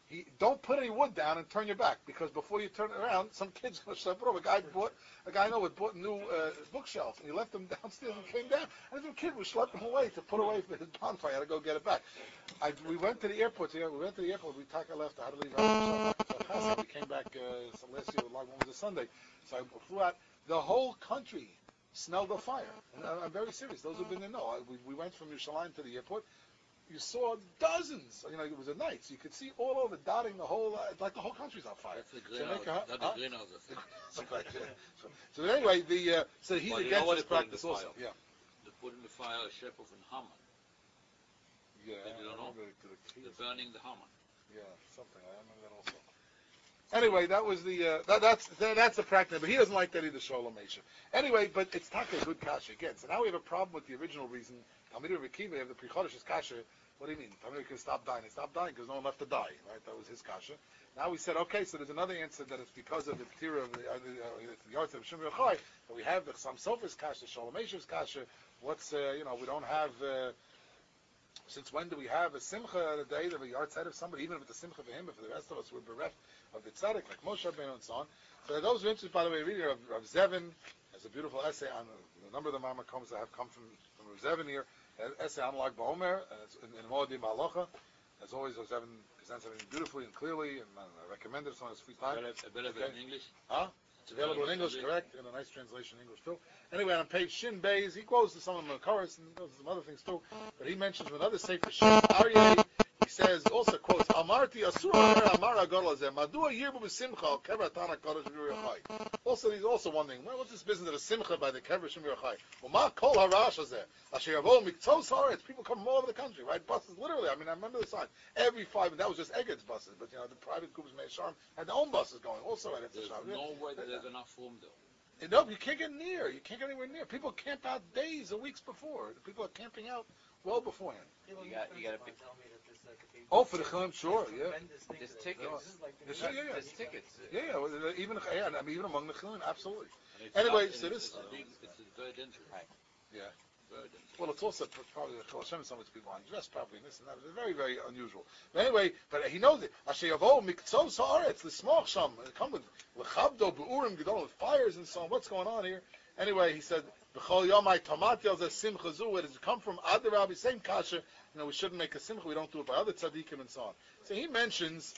he, don't put any wood down and turn your back, because before you turn it around, some kid's going to slip it over. A guy bought, a guy I know, had bought a new uh, bookshelf, and he left them downstairs and came down, and the kid was schlepping away to put away for his bonfire. I had to go get it back. I, we went to the airport. You know, we went to the airport. We Taka left. I had to leave. I we came back uh, so last year. Like one was a Sunday, so I flew out. The whole country smelled of fire. And I, I'm very serious. Those who've been there know. I, we, we went from Yerushalayim to the airport. You saw dozens. You know, it was a night, so you could see all over, dotting the whole, uh, like the whole country's on fire. That's the Jamaica, greenhouse. huh? That's Huh? the greenhouse effect. Something like that. So, so anyway, the uh, so he's Well, you know against what this they put in practice the also. fire? Yeah. They put in the fire a shepherd and Haman. Yeah. Did you I know? remember to the keys. They're burning the Haman. Yeah, something. I remember that also. Anyway, that was the uh, that, that's that, that's the practice, but he doesn't like that either. Sholem Mesha. Anyway, but it's taka good kasha again. So now we have a problem with the original reason. Talmidei Rabbi Akiva have the pre-chodesh's kasha. What do you mean? Talmidei can stop dying. He stopped dying because no one left to die, right? That was his kasha. Now we said, okay, so there's another answer that it's because of the ptira of the uh, the, uh, the yards of Shimon Yochai that we have the some Sofa's kasha, Sholem Mesha's kasha. What's uh, you know we don't have. Uh, Since when do we have a simcha the day of a yard side of somebody, even if it's a simcha for him, but for the rest of us we're bereft of the tzaddik, like Moshe Rabbeinu and so on. So those who are interested, by the way, reading of, of Zevin, has a beautiful essay on uh, a number of the Mamakoms that have come from, from Zevin here, an essay on Lag BaOmer, and it's in, in Moedim Halacha. As always, Zevin presents everything beautifully and clearly, and uh, I recommend it, it's on his free time. Better, better Okay. in English. Huh? It's available in English, correct, and a nice translation in English too. Anyway, on page Shin Beis, he quotes to some of the chorus and goes to some other things too. But he mentions another sefer Shin Aryeh. He says, also quotes, Amarti Asura Amara Golazeh Madua Yirbu B'Simcha Kever Tana Kodesh V'Yirachai. Also, he's also wondering, well, what's this business of a simcha by the Kever V'Yirachai? Well, Ma Kol Harash Hazeh Asher Yavo Miktzos Haaretz. People come from all over the country, right? Buses, literally. I mean, I remember the sign. Every five, and that was just Egged's buses, but you know, the private groups, Meir Sharm, had their own buses going. Also, at There's Etzah no way that there's enough room though. And no, you can't get near. You can't get anywhere near. People camp out days or weeks before. People are camping out well beforehand. You got, you got to pick. Oh, for the Chaim, sure, yeah. There's tickets. Yes, yeah, yeah, yeah. There's tickets. Yeah, yeah, well, even, yeah, I mean, even among the Chaim, absolutely. And it's Anyway, not- so and this- It's, a big, it's a very dangerous. Yeah. Very dangerous. Well, it's also pr- probably the Chol Hashem, some of these people aren't dressed properly, and this and that. It's very, very unusual. But anyway, but he knows it. Asher Yavo Miktzos Haaretz, the Smach Sham, they come with Lechabdo, Be'urim, Gedol, with fires and so on. What's going on here? Anyway, he said, B'chol Yomai Tomatel Zeh Simcha Zu, where does it come from? Ad Rabbi, same kasha. You know, we shouldn't make a simcha, we don't do it by other tzaddikim and so on. So he mentions,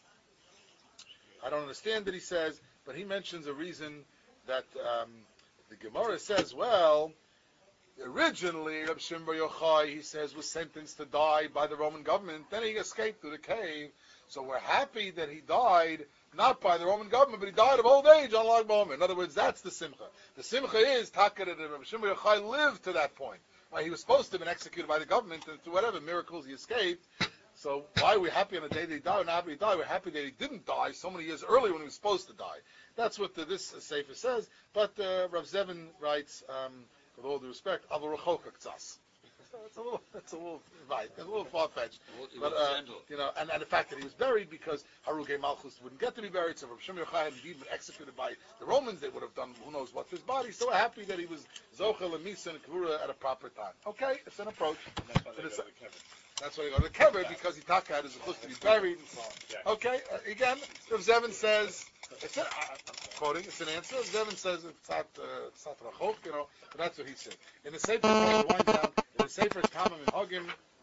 I don't understand that he says, but he mentions a reason that um, the Gemara says, well, originally Reb Shimon Bar Yochai, he says, was sentenced to die by the Roman government, then he escaped through the cave, so we're happy that he died, not by the Roman government, but he died of old age on Lag BaOmer. In other words, that's the simcha. The simcha is, taka that Reb Shimon Bar Yochai lived to that point. Right, he was supposed to have been executed by the government, and through whatever miracles he escaped. So why are we happy on the day that he died? We're not happy he died. We're happy that he didn't die so many years earlier when he was supposed to die. That's what the, this uh, sefer says. But uh, Rav Zevin writes, um, with all due respect, Aval Rechokah Ktsas. So it's a little, it's a little, right, it's a little far-fetched. It But, was uh, gentle. you know, and, and the fact that he was buried because Harugei Malchus wouldn't get to be buried, so Rav Shimon Yochai had indeed been executed by the Romans. They would have done who knows what to his body. So we're happy that he was Zochel and Misa and Kavura at a proper time. Okay, it's an approach. That's why they It is- go to the Kevin. That's why they go to the kever, because he taka had his supposed to be buried and so on. Yeah. Okay, uh, again, Rav Zevin says, it's an, uh, I'm quoting, it's an answer. Rav Zevin says it's not, uh, it's not rachok, you know, but that's what he said. In the Sefer, wind down, in the Sefer Tamim and Hagim,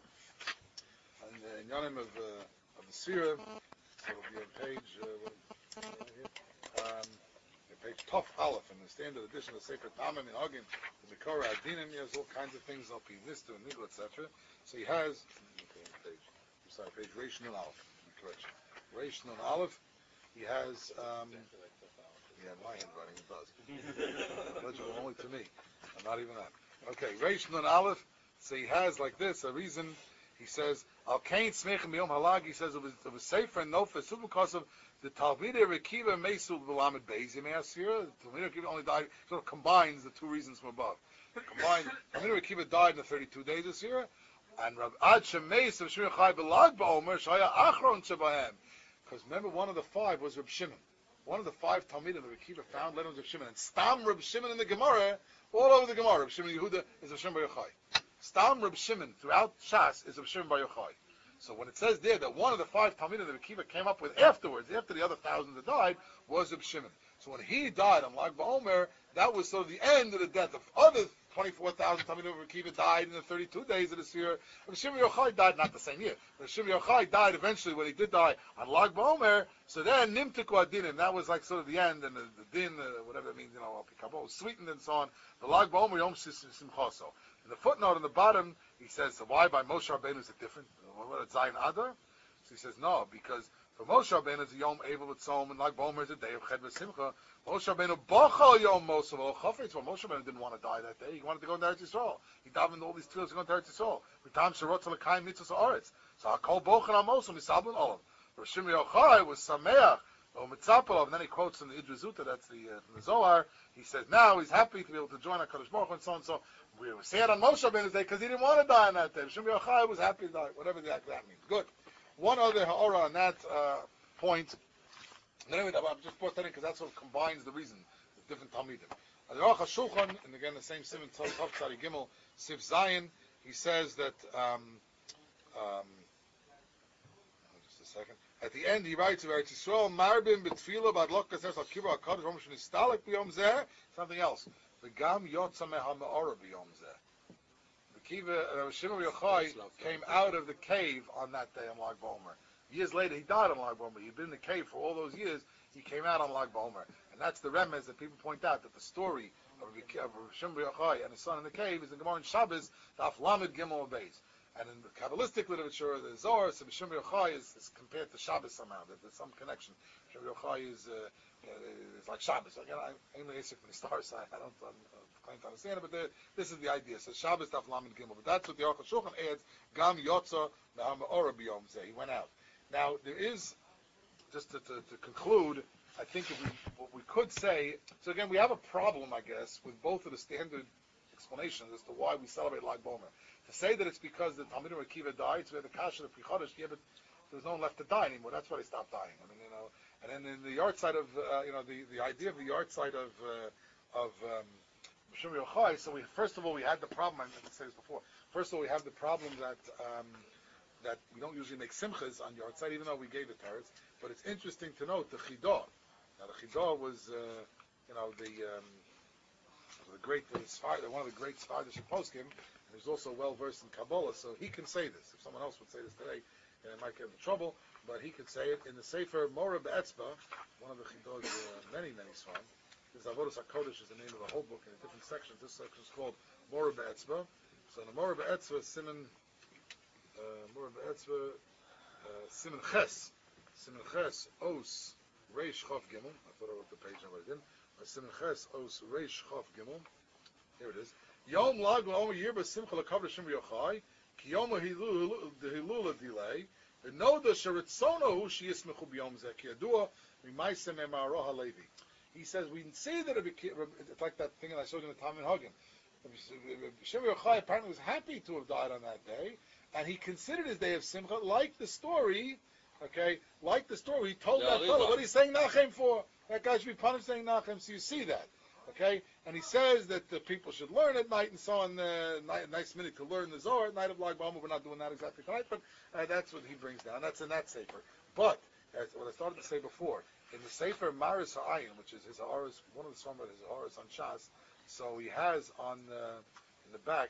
and uh, in Yonim of, uh, of the Sira, so it'll be on page, uh, what, right here, um, on page Tov Aleph, in the standard edition of the Sefer Tamim and Hagim, the Mikora Adinim, he has all kinds of things, Al Pi Nistu and Nigla, et cetera. So he has, okay, page, I'm sorry, page Reish Nun Aleph, correction. Reish Nun Aleph, he has, um, yeah, my handwriting, it does. Legible only to me, and not even that. Okay, Reish Nun Aleph, so he has like this, a reason, he says, Al Kain Smechem Yom Halag, he says, it was, it was safer and no for because of the Talmidei Rekiva Mesu B'Lamed Beis Yemei Asira. The Talmidei Rekiva only died, sort of combines the two reasons from above. Combined, Talmidei Rekiva died in the thirty-two days this year, and Rav Ad Shemeis of Shimon Chai B'Lag BaOmer Shaya Achron Shebahem. Because remember, one of the five was Reb Shimon. One of the five Talmidim that Rekiva found led him to Reb Shimon. And Stam Reb Shimon in the Gemara, all over the Gemara, Reb Shimon Yehuda is Reb Shimon Bar Yochai. Stam Reb Shimon throughout Shas is Reb Shimon Bar Yochai. So when it says there that one of the five Talmidim that Akiva came up with afterwards, after the other thousands that died, was Reb Shimon. So when he died on Lag BaOmer, that was sort of the end of the death of other twenty-four thousand Talmidim of Akiva died in the thirty-two days of this year. Reb Shimon Yochai died not the same year. Reb Shimon Yochai died eventually when he did die on Lag BaOmer. So then Nimtiku Adinim, that was like sort of the end, and the, the din, uh, whatever it means, you know, Pikabo was sweetened and so on. The Lag BaOmer Yom Simchaso. In the footnote on the bottom, he says, so why by Moshe Rabbeinu is it different? What is Zayin Adar? So he says, no, because for Moshe Rabbeinu it's a Yom Evel with Tzom, and Lag BaOmer is a day of Ched V'Simcha. Moshe Rabbeinu Bachal Yom Moshe V'Lo Chafetz. Well, Moshe Rabbeinu didn't want to die that day. He wanted to go into Eretz Yisrael. He davened all these tefillos to go into Eretz Yisrael. V'tam Sherotz L'Kayim Mitzvos Haaretz. So Hakol Bochen Al Moshe Misabun Olav. Rav Shimon Yochai was Sameach. Oh, Mitzapolov, and then he quotes in the Idrizuta, that's the, uh, the Zohar, he says now he's happy to be able to join HaKadosh Baruch Hu and so on and so. We were sad on Moshe Rabbeinu's day because he didn't want to die on that day. Shimon Yochai was happy to die, whatever that, that means. Good. One other ha'ora on that uh, point, and anyway, I'm just putting that in because that's what combines the reason, the different Talmidim. The Aruch HaShulchan, and again the same Simon Tov Tzadi Gimel, Sif Zion, he says that, um, um, just a second, at the end, he writes about Yisrael, Marbim b'tfila b'adlok kaser al kibra hakadosh Baruch Hu nistalek b'yom zeh. Something else. V'gam yotza meha me'ora b'yom zeh. The Kiva, uh, Shimon Yochai came out of the cave on that day on Lag BaOmer. Years later, he died on Lag BaOmer. He'd been in the cave for all those years. He came out on Lag BaOmer, and that's the remez that people point out that the story of, of Shimon Yochai and his son in the cave is in Gemara in Shabbos, Daf Lamed Gimel Beis. And in the Kabbalistic literature, the Zohar, so Shimon Yochai is, is compared to Shabbos somehow. That there's some connection. Shimon Yochai is uh, uh, it's like Shabbos. Again, I ain't really from the star side. I don't um, claim to understand it, but the, this is the idea. So Shabbos Daf Lamed Gimel. But that's what the Aruch HaShulchan adds. Gam Yotza Me'Ha'Me'ora B'Yom Zeh. He went out. Now there is, just to, to, to conclude, I think if we, what we could say. So again, we have a problem, I guess, with both of the standard explanations as to why we celebrate Lag BaOmer. To say that it's because the Talmidim of Akiva died, so we had the Kasha of Prichodesh, yeah, but there was no one left to die anymore. That's why they stopped dying. I mean, you know, and then in the yard side of, uh, you know, the, the idea of the yard side of uh, of um, Shimon Yochai. So we first of all we had the problem. I didn't say this before. First of all, we have the problem that um, that we don't usually make simchas on yard side, even though we gave it teretz. But it's interesting to note the Chidah. Now the Chidah was, uh, you know, the um, the great the Sfar, one of the great Sfardish poskim. He's also well versed in Kabbalah, so he can say this. If someone else would say this today, then it might get into trouble. But he could say it in the Sefer Moreh Be'etzba, one of the Chidos, uh, many, many Sfar. This Avodas HaKodesh is the name of the whole book in different sections. This section is called Moreh Be'etzba. So in the Moreh Be'etzba, Simon, uh, Moreh Be'etzba, uh, Simon Ches, Simon Ches, Os, Reish Chof Gimel. I thought I wrote the page number again. Simon Ches, Os, Reish Chof Gimel. Here it is. Yom lag l'omer yirba simcha l'kavod Shimon Yochai ki yom ha'hilula delay v'noda sheritzono hu sheyismechu b'yom zeh ki yadua mimaiseh me'maro halevi. He says we see that it's like that thing that I showed in the Talmud Hagim. Shimon Yochai apparently was happy to have died on that day, and he considered his day of simcha like the story. Okay, like the story, he told Yeah, that fellow, what are you saying Nachem for? That guy should be punished saying Nachem. So you see that. Okay, and he says that the people should learn at night and so on. Uh, nice minute to learn the Zohar at night of Lag BaOmer. We're not doing that exactly tonight, but uh, that's what he brings down. That's in that sefer. But as what I started to say before, in the sefer Maris Ha'ayin, which is his Haaretz, one of the Sfar his Haaretz on Shas, so he has on uh, in the back,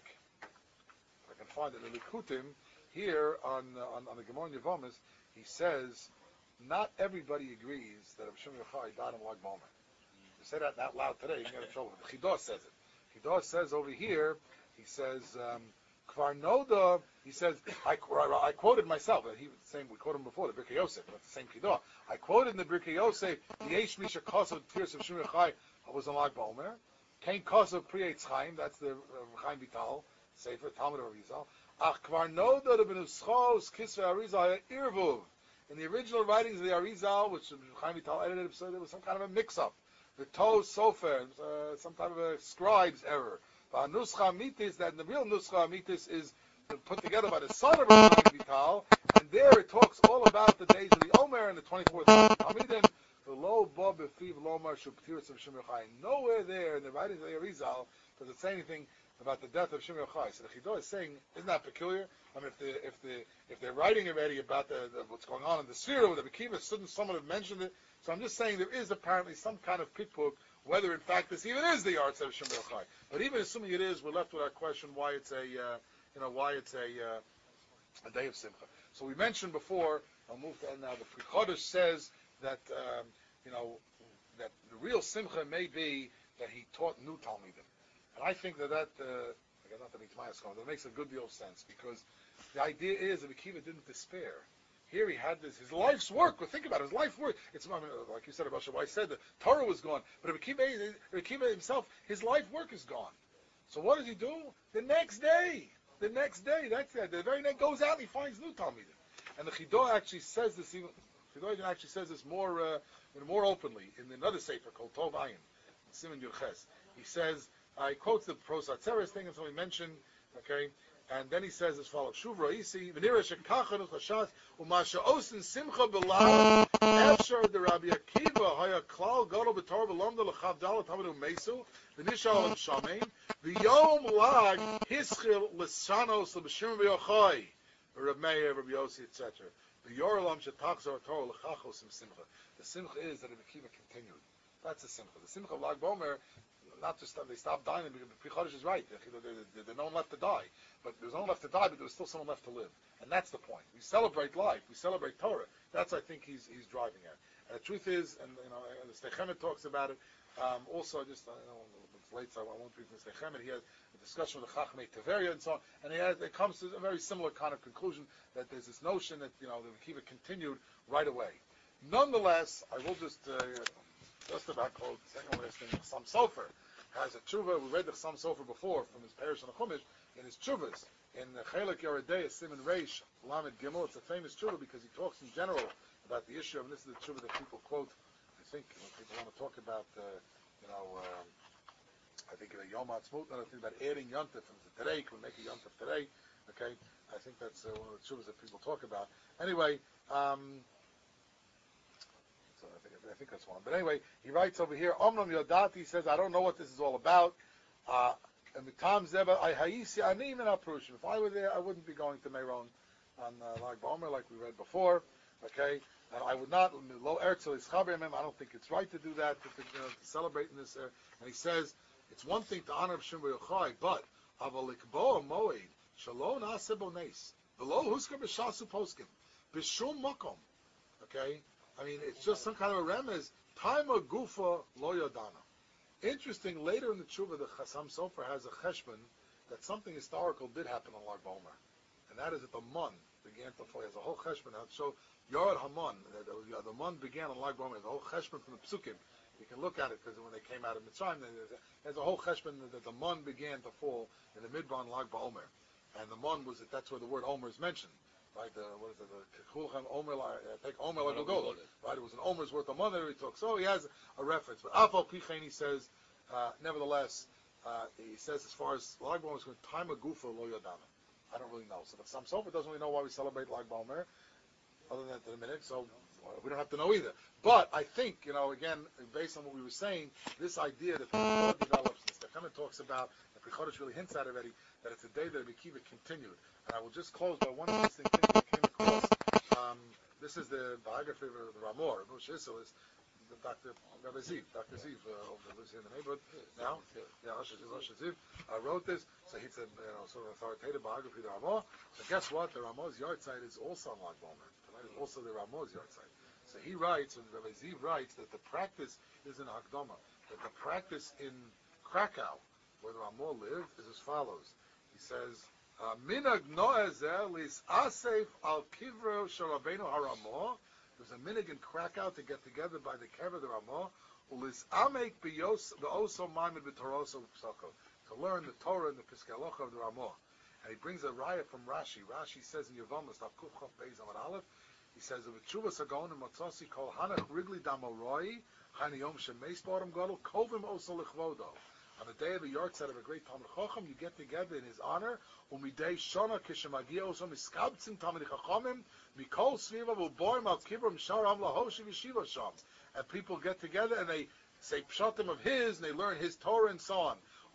if I can find it, the Likutim here on uh, on, on the Gemara Yevomis, he says not everybody agrees that Rav Shimon Yochai died on Lag BaOmer. Say that out loud today, you can get in trouble. The Chidah says it. Chidah says over here, he says, Kvar Noda, he says, I, I quoted myself, he was saying, we quoted him before, the Birkei Yosef, but it's the same Chidah. I quoted in the Birkei Yosef, Yesh Misha Kosav Tirs of Shimon Yochai was on Lag BaOmer. Kain Kosav Priyetz Chaim, that's the uh, Chaim Vital, Sefer, Talmud of Arizal. Ach Kvar Noda, the Benuschos, Kisve Arizal, Irvuv. In the original writings of the Arizal, which Chaim Vital edited, so there was some kind of a mix-up. The Tov Sofer, uh, some type of a scribe's error. But Nuscha Amitis, that the real Nuscha Amitis is put together by the son of Rabbi Vital, and there it talks all about the days of the Omer and the twenty-fourth Talmidim. The Lo Bo Befiv Lomar Shuptiris of Shimon Yochai. Nowhere there in the writings of the Arizal does it say anything about the death of Shimon Yochai. So the Chidah is saying, isn't that peculiar? I mean, if the if the if they're writing already about the, the what's going on in the sphere with the Bekiva, shouldn't someone have mentioned it? So I'm just saying there is apparently some kind of pikpuk, whether in fact this even is the Yartz of Shimon Yochai. But even assuming it is, we're left with our question why it's a uh, you know why it's a uh, a day of Simcha. So we mentioned before. I'll move to end now. The Pri Chodesh says that um, you know that the real Simcha may be that he taught new Talmidim. And I think that that, uh, I got nothing to my school, that makes a good deal of sense, because the idea is that Akiva didn't despair. Here he had this, his life's work. Well, think about it, his life's work. It's, I mean, like you said, Rabbi Shabai said, the Torah was gone, but Akiva, Akiva himself, his life work is gone. So what does he do? The next day, the next day, that's it. The very next goes out and he finds new Talmidim. And the Chidah actually says this, even, Chidah actually says this more, uh, more openly in another sefer called Tov Ayin, Simon Yurches. He says, I quote the Prosatzeres thing, and so he mentioned, okay, and then he says as follows: Shuvra isi v'nira shekachan uchashas u'masha osin simcha b'lav efshar the Rabbi Akiva haya klal gadol b'torah b'lomda l'chav dalat hamadu mesu v'nishal l'shamein v'yom lag hischil l'shanos l'b'shim v'yochai Rabbi Meir, Rabbi Yossi, et cetera. V'yorelam shetachzor torah l'chachos simcha. The simcha is that Rabbi Akiva continued. That's the simcha. The simcha of Lag Bomer. Not just they stopped dying because Pri Chodesh is right. There's no one left to die, but there's no one left to die, but there was still someone left to live, and that's the point. We celebrate life. We celebrate Torah. That's I think he's he's driving at. And the truth is, and you know, and the Steichemet talks about it. Um, also, just you know, it's late, so I won't read from Steichemet. He has a discussion with the Chachmei Tiveria and so on, and he has, it comes to a very similar kind of conclusion that there's this notion that you know the Akiva continued right away. Nonetheless, I will just. Uh, Just about quote, second last thing, Chassam Sofer has a tshuva. We read the Chassam Sofer before from his parish on the Chumash in his tshuvas. In the Chelek Yeridei, Simon Reish, Lamed Gimel, it's a famous tshuva because he talks in general about the issue, and this is the tshuva that people quote, I think, when people want to talk about, uh, you know, um, I think of a Yom HaTzmaut, and I think about adding Yontif into today, can we make a Yontif today, okay? I think that's uh, one of the tshuvas that people talk about. Anyway, um, I think, I think that's one. But anyway, he writes over here, Omnam Yodat, he says, I don't know what this is all about. Uh, and Mitam Zeba, I Haisi Anim and Aprushim. If I were there, I wouldn't be going to Meron on uh, Lag B'Omer like we read before. Okay? And I would not, Lo Erzl Ischaber Mem, I don't think it's right to do that, to, to, you know, to celebrate in this. Uh, and he says, it's one thing to honor Shimon Yochai, but Avalikbo Moed, Shalom Asebo Nes, Below Husker B'Shasu Poskim, B'Shum Mokom. Okay? I mean, it's just some kind of a remez. Taima gufa lo yodana. Interesting, later in the tshuva, the Chassam Sofer has a cheshbon that something historical did happen on Lag B'Omer. And that is that the Mun began to fall. He has a whole cheshbon. So, Yorad Hamun, the, the, the Mun began on Lag B'Omer. There's a whole cheshbon from the Psukim. You can look at it, because when they came out of Mitzrayim, there's a, there's a whole cheshbon that the Mun began to fall in the Midbar on Lag B'Omer. And the Mun was, that's where the word Omer is mentioned. Right, the, what is it, the Kulchem Omer, take Omer like a gold. Right, it was an Omer's worth of money that he took. So he has a reference. But Afal Pichen, he says, uh, nevertheless, uh, he says as far as Lag B'Omer is going, time of Gufa lo yodana. I don't really know. So the Chassam Sofer doesn't really know why we celebrate Lag B'Omer, other than in a minute, so we don't have to know either. But I think, you know, again, based on what we were saying, this idea that the Torah develops, and Stefan talks about, that Pri Chodesh really hints at already, that it's a day that Rabbi Akiva continued. And I will just close by one interesting thing that came across. Um, this is the biography of the Ramor. Moshe Issel is the Doctor Rabbi Ziv. Doctor Ziv uh, over lives here in the neighborhood now. Yeah, Rosh Ziv uh, wrote this. So he's a you know, sort of authoritative biography of the Ramor. So guess what? The Ramor's yard site is also on Lag B'Omer. Tonight is also the Ramor's yard site. So he writes, and Rabbi Ziv writes, that the practice is in Hakdama. That the practice in Krakow, where the Ramor lived, is as follows. He says, Minag noezer lis asef al kivro shel Rabbeinu haRamah. There's a minhag in Krakow to get together by the kever of the Ramah. Ulis amek beoso maimed b'toroso psako, to learn the Torah and the Piskei Halacha of the Ramah. And he brings a raya from Rashi. Rashi says in Yevamos Tav Kuf Chav Beis Amud Aleph, he says of a tshuva sagon and matzosi kol hanach rigli damoroi hani yom shemeis b'adam gadol kovim oso lichvodo. On the day of the yahrzeit of a great Talmid Chacham, you get together in his honor. Umidei shana kishemagia oso miskabtzim Talmid Chachamim mikol sviva v'boim al kibram sharam lahoshi v'shiva sham. And people get together and they say pshatim of his, and they learn his Torah and so on.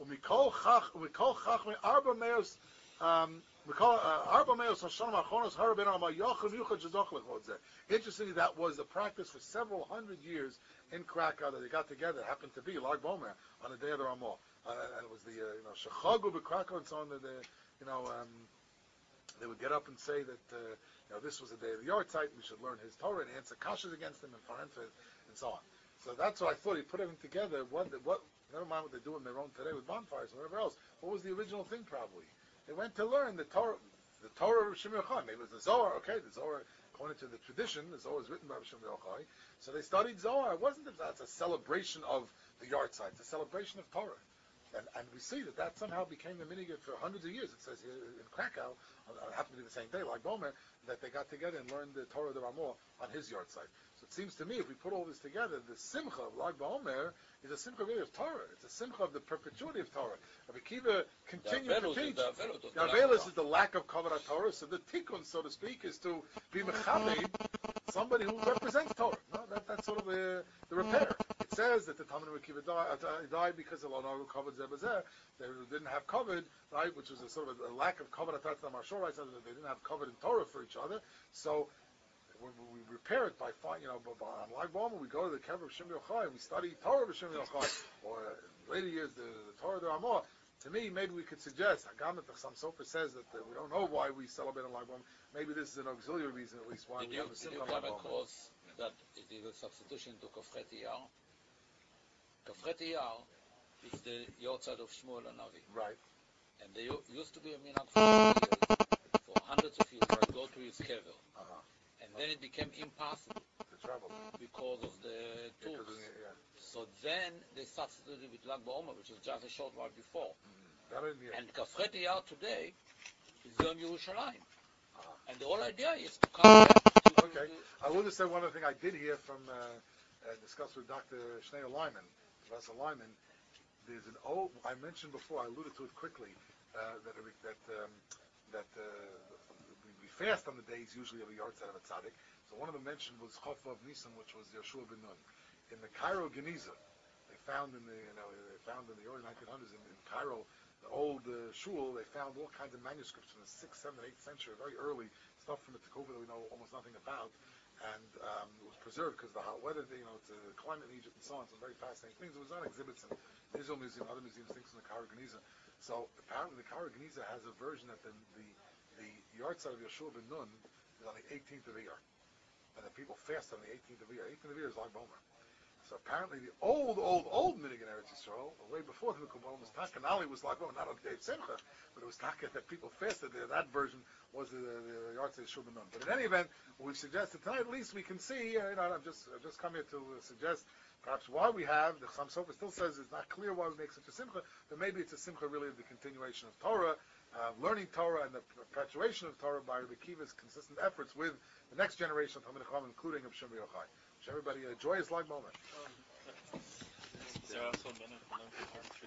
Umikol chach, umikol chachmei arba meos, um, umikol uh, arba meos hashanim achonos harabin al mayochim yuchad shezoch lechodze. Interestingly, that was a practice for several hundred years in Krakow that they got together. It happened to be Lag Bomer on the day of the Ramah, uh, and it was the uh, you know Shechagu b'Krakow and so on. The, the you know um, they would get up and say that uh, you know this was the day of the Yortzeit. We should learn his Torah and answer kashas against him and Farenfed and so on. So that's what I thought. He put everything together. What what never mind what they do in their own today with bonfires and whatever else. What was the original thing? Probably they went to learn the Torah, the Torah of Shimon Yochai. Maybe it was the Zohar. Okay, the Zohar. According to the tradition, the Zohar is written by Shimon Yochai. So they studied Zohar. It wasn't that that's a celebration of the Yortzeit. It's a celebration of Torah. And, and we see that that somehow became the minhag for hundreds of years. It says here in Krakow, it happened to be the same day, like Bomer, that they got together and learned the Torah of the Ramah on his Yortzeit. So it seems to me, if we put all this together, the simcha of Lag BaOmer is a simcha really of Torah. It's a simcha of the perpetuity of Torah. Rabbi Akiva continued to teach. The Avelis is the lack of Kavod Torah. So the tikkun, so to speak, is to be mechabed somebody who represents Torah. No, that, that's sort of the, the repair. It says that the Talmud of Akiva died, uh, died because of Lonaru Kavod Zebazeh. They didn't have Kavod, right, which was a sort of a, a lack of Kavod Atat Marshor, right, so that they didn't have Kavod in Torah for each other. So we, we repair it by, you know, by, by, on Lag BaOmer, we go to the Kever of Shimon Yochai and we study Torah of Shimon Yochai, or uh, later years the, the Torah of the Ramah. To me, maybe we could suggest, Hagam that the Chassam Sofer says that uh, we don't know why we celebrate on Lag BaOmer. Maybe this is an auxiliary reason, at least, why did we you, have a did you simcha on come Lag BaOmer. across that it is a substitution to Kafret Iyar? Kafret Iyar is the Yortzeit of Shmuel HaNavi. Right. And there used to be a minhag for years, for hundreds of years, to go to his kever. Uh-huh. And then it became impossible The travel. because of the Yeah, 'cause Turks. of the- yeah. So then they substituted with Lag BaOmer, which was just a short while before. Mm-hmm. That didn't hear. And Kafret Iyar today is Yom Yerushalayim. Uh-huh. And the whole idea is to come back to... Okay. I will just say one other thing I did hear from, uh, uh, discussed with Doctor Schneider Lyman, Professor Lyman. There's an old, I mentioned before, I alluded to it quickly, uh, that that um, that uh, we, we fast on the days usually of a Yortzeit of a tzaddik. So one of them mentioned was Chof of Nisan, which was Yeshua ben Nun. In the Cairo Geniza, they found in the you know they found in the early nineteen hundreds in, in Cairo, the old uh, shul, they found all kinds of manuscripts from the sixth, seventh, eighth century, very early stuff from the Tekuvah that we know almost nothing about. And um, it was preserved because of the hot weather, you know, it's a climate in Egypt and so on, some very fascinating things. It was on exhibits in the Israel Museum, other museums, things in the Cairo Geniza. So apparently the Cairo Geniza has a version that the the, the Yortzeit of Yeshua ben Nun is on the eighteenth of Iyar. And the people fast on the eighteenth of Iyar. eighteenth of Iyar is Lag BaOmer. So apparently the old, old, old minhag in Eretz Yisrael, way before the Mikubal, was Taka. Not only was Lag BaOmer not on the day of Simcha, but it was Taka that people fasted there. That version was the, the, the Yortzeit of Yeshua ben Nun. But in any event, what we've suggested tonight, at least we can see, uh, you know, I've just, I've just come here to uh, suggest perhaps why we have, the Chassam Sofer still says it's not clear why we make such a simcha, but maybe it's a simcha really of the continuation of Torah, uh, learning Torah and the perpetuation of Torah by Rabbi Akiva's consistent efforts with the next generation of Talmidei Chacham, including of Shimon Yochai. Wish everybody a joyous Lag BaOmer. There are also benefits.